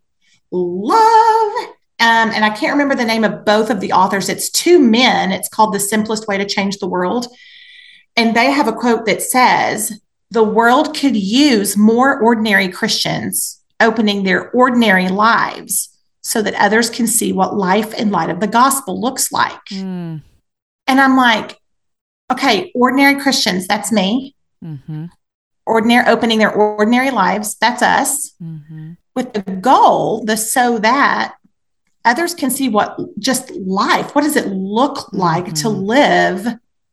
love. Um, and I can't remember the name of both of the authors. It's two men. It's called The Simplest Way to Change the World. And they have a quote that says, the world could use more ordinary Christians opening their ordinary lives so that others can see what life in light of the gospel looks like. Mm. And I'm like, okay, ordinary Christians, that's me. Mm-hmm. Ordinary, opening their ordinary lives, that's us. Mm-hmm. With the goal, the so that others can see what just life, what does it look like mm-hmm. to live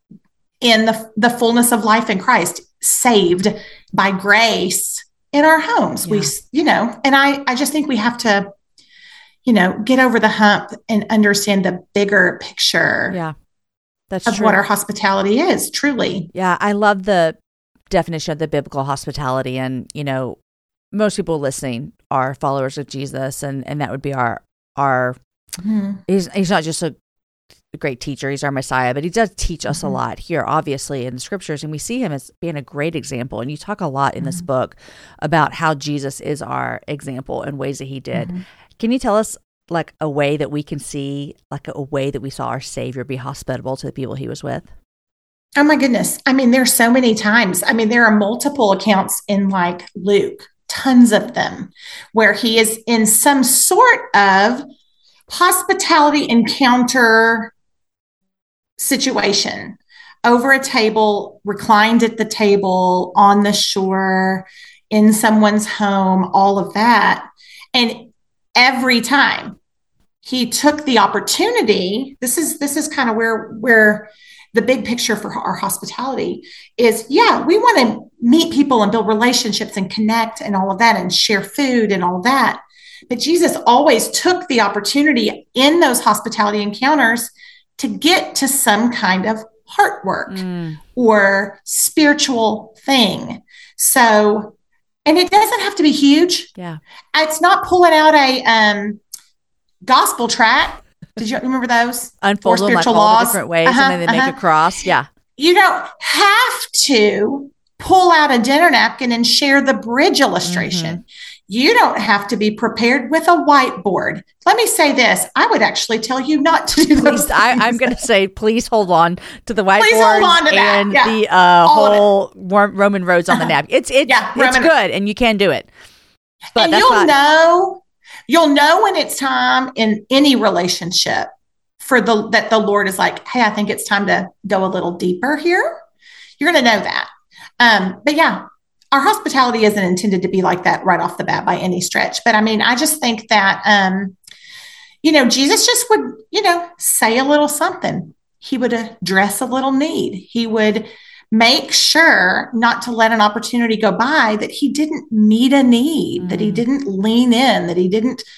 in the, the fullness of life in Christ, saved by grace in our homes. Yeah. We, you know, and I, I just think we have to, you know, get over the hump and understand the bigger picture yeah, that's of true. what our hospitality is, truly. Yeah, I love the definition of the biblical hospitality. And, you know, most people listening are followers of Jesus, and, and that would be our, our, mm-hmm. he's, he's not just a great teacher, he's our Messiah, but he does teach us mm-hmm. a lot here, obviously, in the scriptures. And we see him as being a great example. And you talk a lot in mm-hmm. this book about how Jesus is our example and ways that he did. Mm-hmm. Can you tell us like a way that we can see, like a, a way that we saw our Savior be hospitable to the people he was with? Oh my goodness. I mean, there's so many times. I mean, there are multiple accounts in like Luke, tons of them, where he is in some sort of hospitality encounter situation, over a table, reclined at the table, on the shore, in someone's home, all of that. And every time he took the opportunity, this is, this is kind of where, where the big picture for our hospitality is, yeah, we want to meet people and build relationships and connect and all of that and share food and all of that. But Jesus always took the opportunity in those hospitality encounters to get to some kind of heart work mm. or spiritual thing. So, and it doesn't have to be huge. Yeah. It's not pulling out a um, gospel tract. Did you remember those? Unfold them like all laws. The different ways uh-huh, and then they uh-huh. make a cross. Yeah. You don't have to pull out a dinner napkin and share the bridge illustration. Mm-hmm. You don't have to be prepared with a whiteboard. Let me say this. I would actually tell you not to do please, I, I'm going to say, please hold on to the whiteboard and yeah. the uh, whole Roman roads on the napkin. It's, it's, yeah, it's Roman. Good, and you can do it. But and that's you'll not- know, you'll know when it's time in any relationship for the that the Lord is like, hey, I think it's time to go a little deeper here. You're going to know that. Um, but yeah. Our hospitality isn't intended to be like that right off the bat by any stretch. But I mean, I just think that, um, you know, Jesus just would, you know, say a little something. He would address a little need. He would make sure not to let an opportunity go by that he didn't meet a need, mm-hmm. that he didn't lean in, that he didn't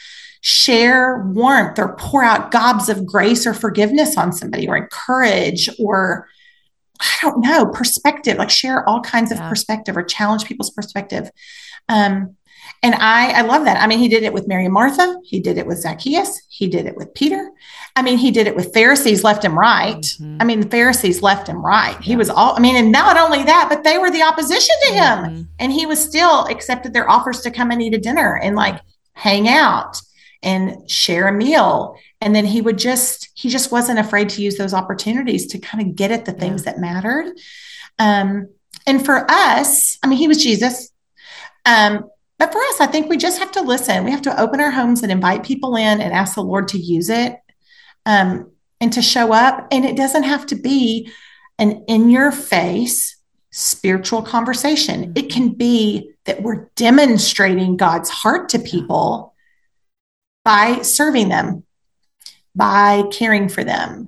share warmth or pour out gobs of grace or forgiveness on somebody or encourage or I don't know, perspective, like share all kinds of yeah. perspective or challenge people's perspective. Um, and I, I love that. I mean, he did it with Mary and Martha. He did it with Zacchaeus. He did it with Peter. I mean, he did it with Pharisees left and right. Mm-hmm. I mean, the Pharisees left and right. He yeah. was all, I mean, and not only that, but they were the opposition to him. Mm-hmm. And he was still accepted their offers to come and eat a dinner and like hang out and share a meal. And then he would just, he just wasn't afraid to use those opportunities to kind of get at the things yeah. that mattered. Um, and for us, I mean, he was Jesus. Um, but for us, I think we just have to listen. We have to open our homes and invite people in and ask the Lord to use it um, and to show up. And it doesn't have to be an in-your-face spiritual conversation. Mm-hmm. It can be that we're demonstrating God's heart to people by serving them, by caring for them,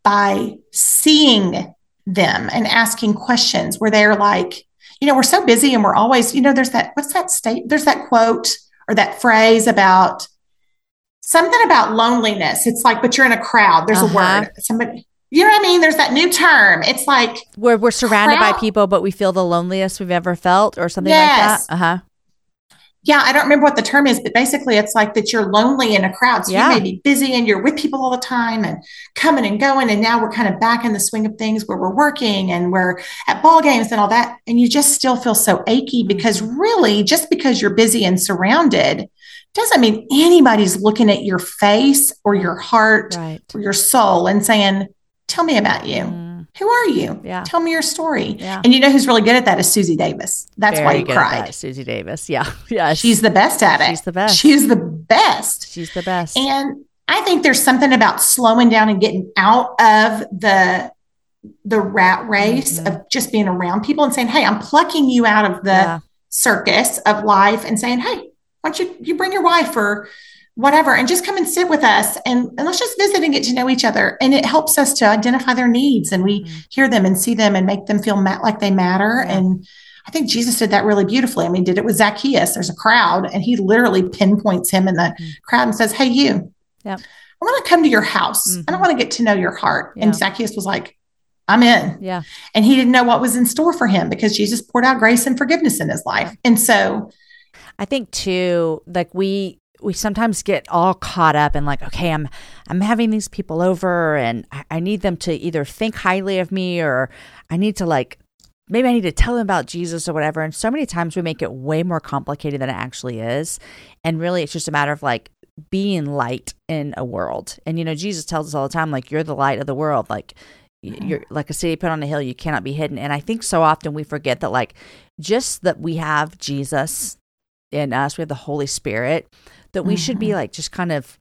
by seeing them and asking questions where they're like, you know, we're so busy and we're always, you know, there's that, what's that state? There's that quote or that phrase about something about loneliness. It's like, but you're in a crowd. There's uh-huh. a word. Somebody, you know what I mean? There's that new term. It's like where we're surrounded crowd. by people, but we feel the loneliest we've ever felt or something yes. like that. Uh-huh. Yeah, I don't remember what the term is, but basically it's like that you're lonely in a crowd. So yeah. you may be busy and you're with people all the time and coming and going. And now we're kind of back in the swing of things where we're working and we're at ball games and all that. And you just still feel so achy because really just because you're busy and surrounded doesn't mean anybody's looking at your face or your heart right. or your soul and saying, tell me about you. Mm. Who are you? Yeah. Tell me your story. Yeah. And you know who's really good at that is Susie Davis. That's Very why you good cried. At that, Susie Davis. Yeah. Yeah. She's the best at it. She's the best. She's the best. She's the best. And I think there's something about slowing down and getting out of the the rat race mm-hmm. of just being around people and saying, hey, I'm plucking you out of the yeah. circus of life and saying, hey, why don't you, you bring your wife or whatever, and just come and sit with us and, and let's just visit and get to know each other. And it helps us to identify their needs and we mm-hmm. hear them and see them and make them feel ma- like they matter. Yeah. And I think Jesus did that really beautifully. I mean, did it with Zacchaeus. There's a crowd and he literally pinpoints him in the mm-hmm. crowd and says, hey, you, yep. I want to come to your house. Mm-hmm. I don't want to get to know your heart. Yeah. And Zacchaeus was like, I'm in. Yeah. And he didn't know what was in store for him because Jesus poured out grace and forgiveness in his life. Yeah. And so I think too, like we, we sometimes get all caught up in like, okay, I'm, I'm having these people over and I, I need them to either think highly of me or I need to like, maybe I need to tell them about Jesus or whatever. And so many times we make it way more complicated than it actually is. And really it's just a matter of like being light in a world. And, you know, Jesus tells us all the time, like, you're the light of the world. Like you're like a city put on a hill, you cannot be hidden. And I think so often we forget that like just that we have Jesus in us, we have the Holy Spirit, that we mm-hmm. should be like just kind of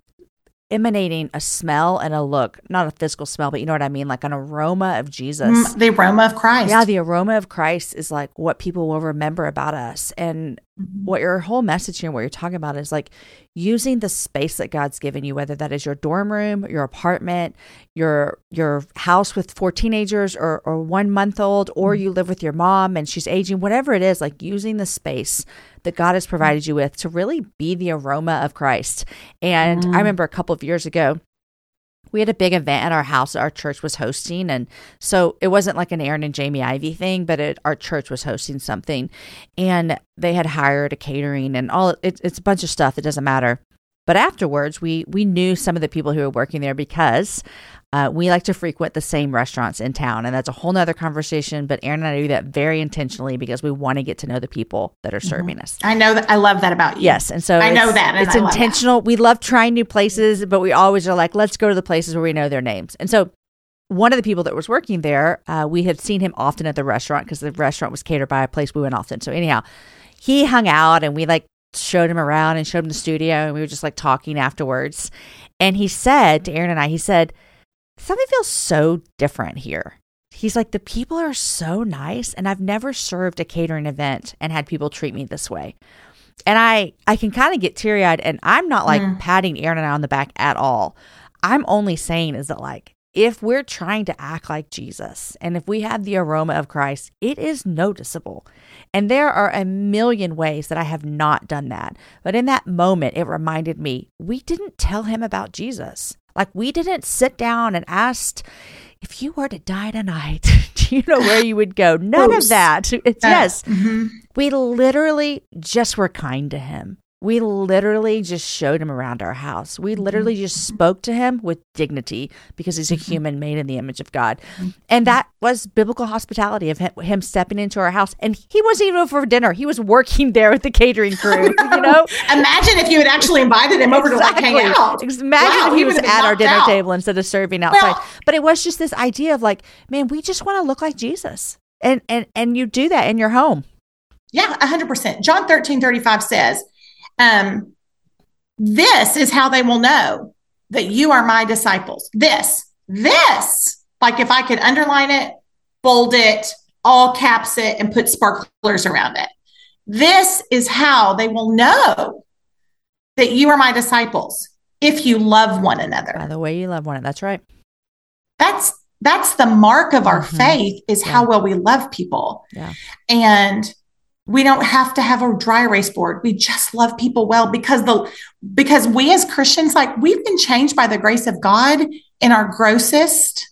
emanating a smell and a look, not a physical smell, but you know what I mean? Like an aroma of Jesus. Mm, the aroma of Christ. Yeah, the aroma of Christ is like what people will remember about us. And mm-hmm. what your whole message here, what you're talking about is like using the space that God's given you, whether that is your dorm room, your apartment, your your house with four teenagers or, or one month old, or mm-hmm. you live with your mom and she's aging, whatever it is, like using the space that God has provided you with to really be the aroma of Christ. And mm. I remember a couple of years ago, we had a big event at our house that our church was hosting. And so it wasn't like an Aaron and Jamie Ivy thing, but it, our church was hosting something. And they had hired a catering and all, it, it's a bunch of stuff. It doesn't matter. But afterwards, we we knew some of the people who were working there because uh, we like to frequent the same restaurants in town. And that's a whole nother conversation. But Aaron and I do that very intentionally because we want to get to know the people that are serving mm-hmm. us. I know that. I love that about you. Yes. And so I know that. And it's I intentional. Love that. We love trying new places, but we always are like, let's go to the places where we know their names. And so one of the people that was working there, uh, we had seen him often at the restaurant because the restaurant was catered by a place we went often. So anyhow, he hung out and we like showed him around and showed him the studio and we were just like talking afterwards. And he said to Aaron and I, he said, something feels so different here. He's like, the people are so nice and I've never served a catering event and had people treat me this way. And I, I can kind of get teary-eyed and I'm not like mm. patting Aaron and I on the back at all. I'm only saying is that like, if we're trying to act like Jesus and if we have the aroma of Christ, it is noticeable. And there are a million ways that I have not done that. But in that moment, it reminded me, we didn't tell him about Jesus. Like, we didn't sit down and ask, if you were to die tonight, do you know where you would go? None Oops. Of that. It's, uh, yes. Mm-hmm. We literally just were kind to him. We literally just showed him around our house. We literally just spoke to him with dignity because he's a human made in the image of God. And that was biblical hospitality of him, him stepping into our house. And he wasn't even over for dinner. He was working there with the catering crew, you know? Imagine if you had actually invited him over exactly. to like hang out. Imagine wow, if he, he was at our dinner out. table instead of serving outside. Well, but it was just this idea of like, man, we just want to look like Jesus. And, and, and you do that in your home. Yeah, one hundred percent. John thirteen thirty-five says, Um, this is how they will know that you are my disciples. This, this, like if I could underline it, bold it, all caps it, and put sparklers around it. This is how they will know that you are my disciples if you love one another. By the way you love one another. That's right. That's, that's the mark of our mm-hmm. faith is yeah. how well we love people. Yeah. And we don't have to have a dry erase board. We just love people well because the because we as Christians, like we've been changed by the grace of God in our grossest,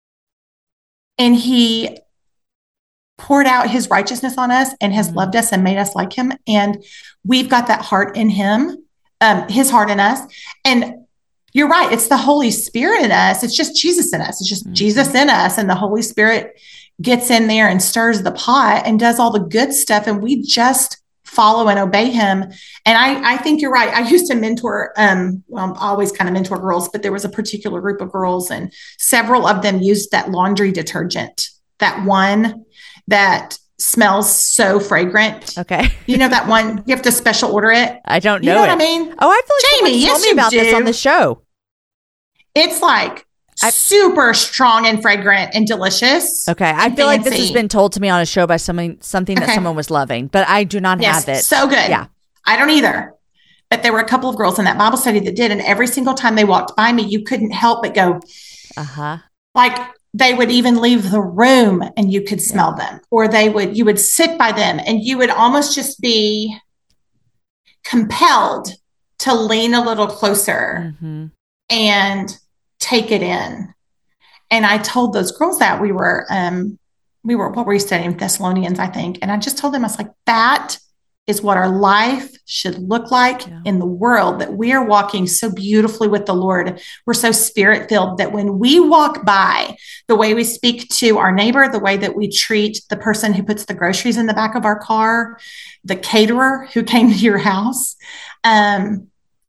and he poured out his righteousness on us and has mm-hmm. loved us and made us like him. And we've got that heart in him, um, his heart in us. And you're right. It's the Holy Spirit in us. It's just Jesus in us. It's just mm-hmm. Jesus in us, and the Holy Spirit gets in there and stirs the pot and does all the good stuff. And we just follow and obey him. And I, I think you're right. I used to mentor, um, well, I always kind of mentor girls, but there was a particular group of girls and several of them used that laundry detergent, that one that smells so fragrant. Okay. You know, that one, you have to special order it. I don't know. You know it. what I mean? Oh, I feel like Jamie, someone told yes, me about you this do. on the show. It's like, I, super strong and fragrant and delicious. Okay. I feel fancy. like this has been told to me on a show by something, something that okay. someone was loving, but I do not yes, have it. So good. Yeah. I don't either. But there were a couple of girls in that Bible study that did. And every single time they walked by me, you couldn't help but go, uh-huh. Like they would even leave the room and you could smell yeah. them, or they would, you would sit by them and you would almost just be compelled to lean a little closer mm-hmm. and take it in. And I told those girls that we were, um, we were, what were we studying? Thessalonians, I think. And I just told them, I was like, that is what our life should look like yeah. in the world, that we are walking so beautifully with the Lord. We're so spirit filled that when we walk by, the way we speak to our neighbor, the way that we treat the person who puts the groceries in the back of our car, the caterer who came to your house, um,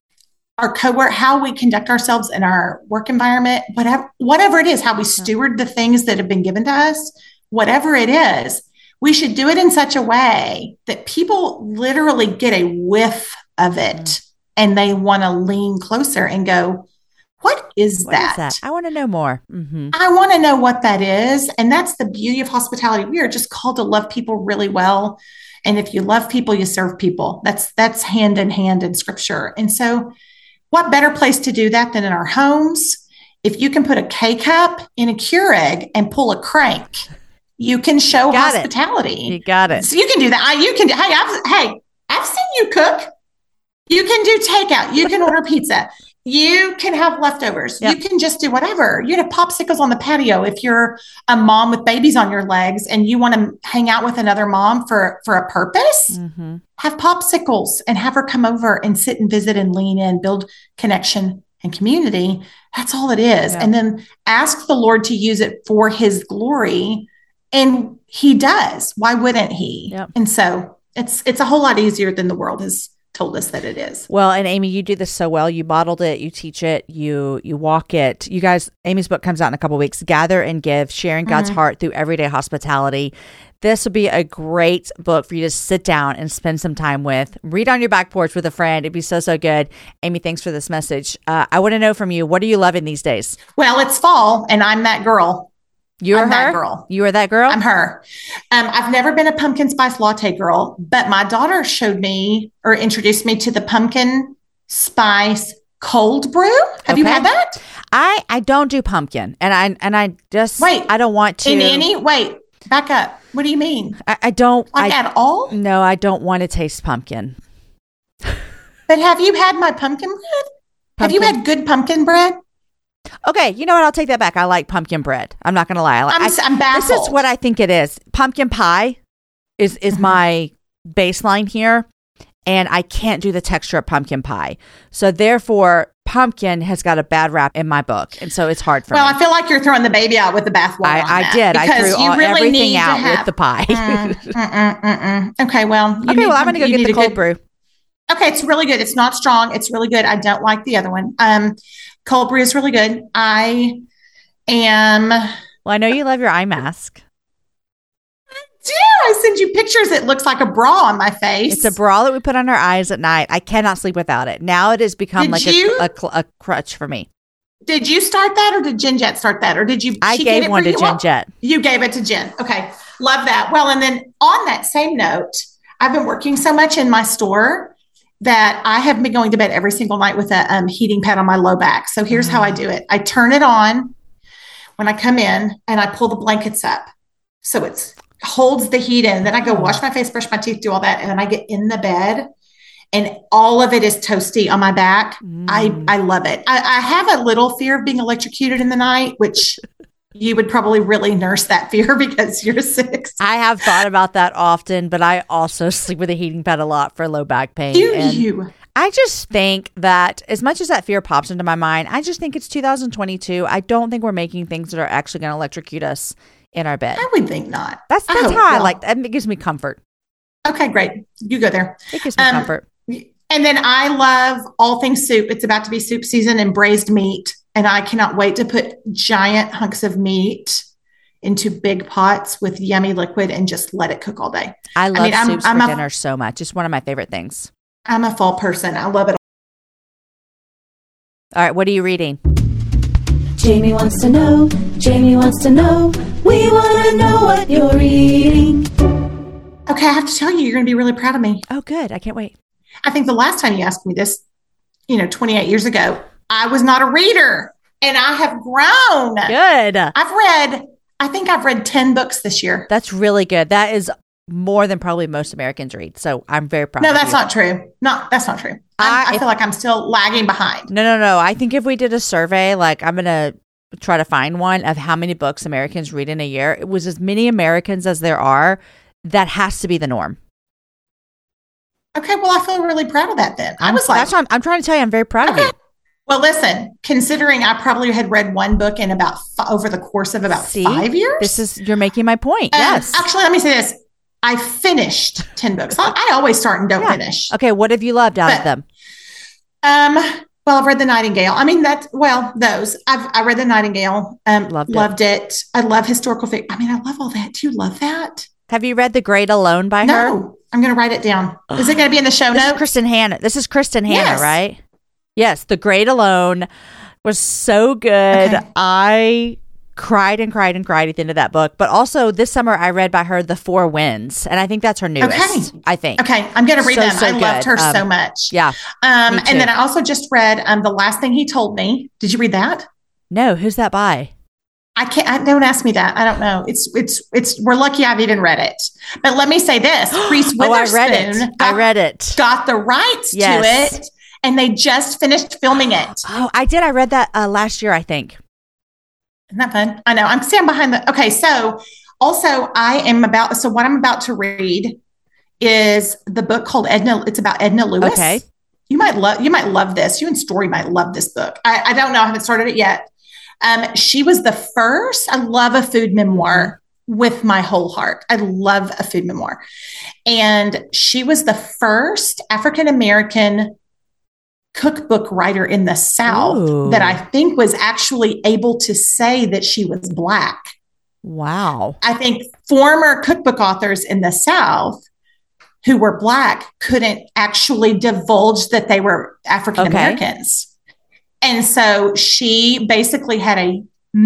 our coworker, how we conduct ourselves in our work environment, whatever, whatever it is, how we steward the things that have been given to us, whatever it is, we should do it in such a way that people literally get a whiff of it mm. and they want to lean closer and go, what is what that? Is that? I want to know more. Mm-hmm. I want to know what that is. And that's the beauty of hospitality. We are just called to love people really well. And if you love people, you serve people. That's, that's hand in hand in scripture. And so what better place to do that than in our homes? If you can put a K-cup in a Keurig and pull a crank, you can show got hospitality. It. You got it. So you can do that. I, you can. Hey, I've hey, I've seen you cook. You can do takeout. You can order pizza. You can have leftovers. Yep. You can just do whatever. You have popsicles on the patio if you're a mom with babies on your legs and you want to hang out with another mom for for a purpose. Mm-hmm. Have popsicles and have her come over and sit and visit and lean in, build connection and community. That's all it is. Yep. And then ask the Lord to use it for his glory. And he does. Why wouldn't he? Yep. And so it's it's a whole lot easier than the world has told us that it is. Well, and Amy, you do this so well. You modeled it, you teach it, you you walk it. You guys, Amy's book comes out in a couple of weeks. Gather and Give, sharing God's mm-hmm. heart through everyday hospitality. This would be a great book for you to sit down and spend some time with. Read on your back porch with a friend. It'd be so, so good. Amy, thanks for this message. Uh, I want to know from you, what are you loving these days? Well, it's fall, and I'm that girl. You're I'm her? that girl. You are that girl? I'm her. Um, I've never been a pumpkin spice latte girl, but my daughter showed me or introduced me to the pumpkin spice cold brew. Have Okay. you had that? I, I don't do pumpkin, and I and I just Wait. I don't want to. In any wait, back up. What do you mean? I, I don't. Like I, at all? no, I don't want to taste pumpkin. But have you had my pumpkin bread? Have you Pumpkin. had good pumpkin bread? Okay, you know what? I'll take that back. I like pumpkin bread. I'm not gonna lie. I like, I'm, I, s- I'm this baffled. is what I think it is. Pumpkin pie is is Mhm. my baseline here, and I can't do the texture of pumpkin pie. So therefore, pumpkin has got a bad rap in my book, and so it's hard for Well, me. I feel like you're throwing the baby out with the bathwater. I, on I that, did. I because threw you all, really everything need to out have- with the pie. Mm, mm-mm, mm-mm. Okay, well, you okay, need well, I'm gonna pumpkin- go you get need the a cold good- brew. Okay, it's really good. It's not strong. It's really good. I don't like the other one. Um, cold brew is really good. I am. Well, I know you love your eye mask. Do I send you pictures? It looks like a bra on my face. It's a bra that we put on our eyes at night. I cannot sleep without it. Now it has become Did like you? a, a, cl- a crutch for me. Did you start that, or did Jen Jet start that, or did you? I she get gave it one for to you? Jen Well, Jet. You gave it to Jen. Okay, love that. Well, and then on that same note, I've been working so much in my store that I have been going to bed every single night with a um, heating pad on my low back. So here's how I do it: I turn it on when I come in, and I pull the blankets up, so it's holds the heat in. Then I go wash my face, brush my teeth, do all that, and then I get in the bed, and all of it is toasty on my back. Mm. I I love it. I, I have a little fear of being electrocuted in the night, which you would probably really nurse that fear because you're six. I have thought about that often, but I also sleep with a heating pad a lot for low back pain. Do and you? I just think that as much as that fear pops into my mind, I just think it's two thousand twenty-two. I don't think we're making things that are actually going to electrocute us in our bed. I would think not. That's that's Oh, how I well. like that. It gives me comfort. Okay, great. You go there. It gives me Um, comfort. And then I love all things soup. It's about to be soup season and braised meat. And I cannot wait to put giant hunks of meat into big pots with yummy liquid and just let it cook all day. I love mean, I'm- soups I'm for a- dinner so much. It's one of my favorite things. I'm a fall person. I love it. All right, what are you reading? Jamie wants to know, Jamie wants to know, we want to know what you're reading. Okay, I have to tell you, you're going to be really proud of me. Oh, good. I can't wait. I think the last time you asked me this, you know, twenty-eight years ago, I was not a reader, and I have grown. Good. I've read, I think I've read ten books this year. That's really good. That is more than probably most Americans read. So I'm very proud No, of that's you. not true. No, that's not true. I- I, I feel like I'm still lagging behind. No, no, no. I think if we did a survey, like I'm going to try to find one of how many books Americans read in a year, it was as many Americans as there are. That has to be the norm. Okay, well, I feel really proud of that then. I was like, That's what I'm, I'm trying to tell you. I'm very proud of okay. you. Well, listen, considering I probably had read one book in about f- over the course of about See? five years. This is, you're making my point. Um, Yes. Actually, let me say this. I finished ten books. I, I always start and don't Yeah. finish. Okay. What have you loved out of But- them? Um, well, I've read The Nightingale. I mean, that, well, those. I've I read The Nightingale. Um, Loved it. loved it. I love historical fiction. I mean, I love all that. Do you love that? Have you read The Great Alone by her? No, I'm going to write it down. Is it going to be in the show This is notes? Kristen Hanna. This is Kristen Hanna, Yes. right? Yes. The Great Alone was so good. Okay. I cried and cried and cried at the end of that book. But also this summer I read by her The Four Winds. And I think that's her newest, Okay. I think. Okay, I'm going to read So, them. so I loved good. her Um, so much. Yeah. Um, me too. and then I also just read um, The Last Thing He Told Me. Did you read that? No, who's that by? I can't. I, don't ask me that. I don't know. It's it's it's. We're lucky I've even read it. But let me say this: Reese Oh, I Witherspoon. read it. I got- read it. Got the rights Yes. to it, and they just finished filming it. Oh, I did. I read that uh, last year, I think. Isn't that fun? I know. I'm standing behind the. Okay, so also I am about. So what I'm about to read is the book called Edna. It's about Edna Lewis. Okay. You might love. You might love this. You and Story might love this book. I, I don't know. I haven't started it yet. Um, she was the first. I love a food memoir with my whole heart. I love a food memoir, and she was the first African American cookbook writer in the South Ooh. that I think was actually able to say that she was Black. Wow. I think former cookbook authors in the South who were Black couldn't actually divulge that they were African Americans. And so she basically had a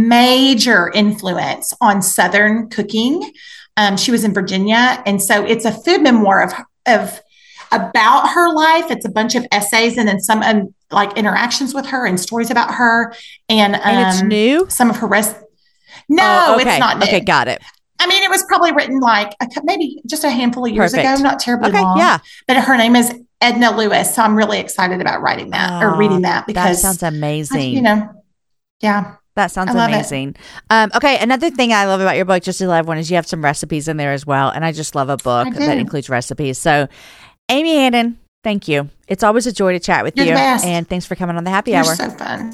major influence on Southern cooking. Um, she was in Virginia. And so it's a food memoir of, of about her life. It's a bunch of essays and then some um, like interactions with her and stories about her. And, um, and it's new? Some of her rest. No, oh, okay. it's not new. Okay, got it. I mean, it was probably written like a, maybe just a handful of years Perfect. ago, not terribly okay, long. Yeah. But her name is Edna Lewis. So I'm really excited about writing that oh, or reading that because that sounds amazing. I, you know, yeah. That sounds amazing. Um, okay, another thing I love about your book, just to let everyone, is you have some recipes in there as well. And I just love a book that includes recipes. So, Amy Hannon, thank you. It's always a joy to chat with You're you. The best. And thanks for coming on the Happy You're Hour. so fun.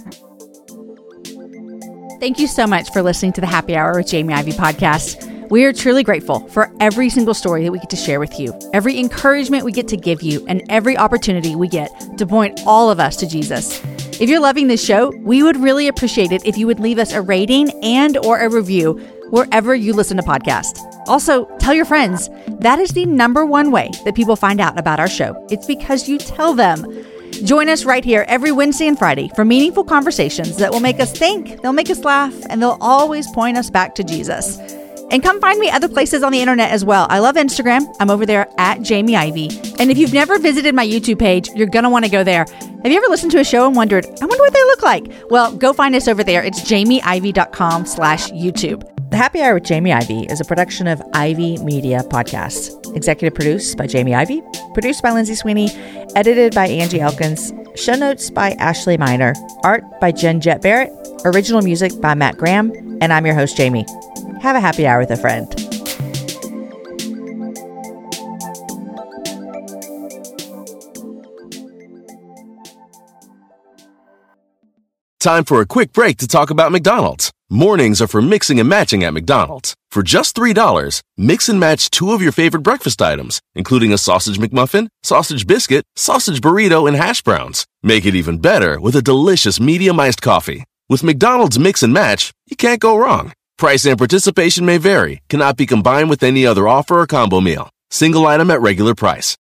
Thank you so much for listening to the Happy Hour with Jamie Ivey podcast. We are truly grateful for every single story that we get to share with you, every encouragement we get to give you, and every opportunity we get to point all of us to Jesus. If you're loving this show, we would really appreciate it if you would leave us a rating and or a review wherever you listen to podcasts. Also, tell your friends. That is the number one way that people find out about our show. It's because you tell them. Join us right here every Wednesday and Friday for meaningful conversations that will make us think, they'll make us laugh, and they'll always point us back to Jesus. And come find me other places on the internet as well. I love Instagram. I'm over there at Jamie Ivey. And if you've never visited my YouTube page, you're going to want to go there. Have you ever listened to a show and wondered, I wonder what they look like? Well, go find us over there. It's jamieivey.com slash YouTube. The Happy Hour with Jamie Ivey is a production of Ivey Media Podcasts. Executive produced by Jamie Ivey. Produced by Lindsay Sweeney. Edited by Angie Elkins. Show notes by Ashley Miner. Art by Jen Jett Barrett. Original music by Matt Graham. And I'm your host, Jamie. Have a happy hour with a friend. Time for a quick break to talk about McDonald's. Mornings are for mixing and matching at McDonald's. For just three dollars, mix and match two of your favorite breakfast items, including a sausage McMuffin, sausage biscuit, sausage burrito, and hash browns. Make it even better with a delicious medium iced coffee. With McDonald's Mix and Match, you can't go wrong. Price and participation may vary, cannot be combined with any other offer or combo meal. Single item at regular price.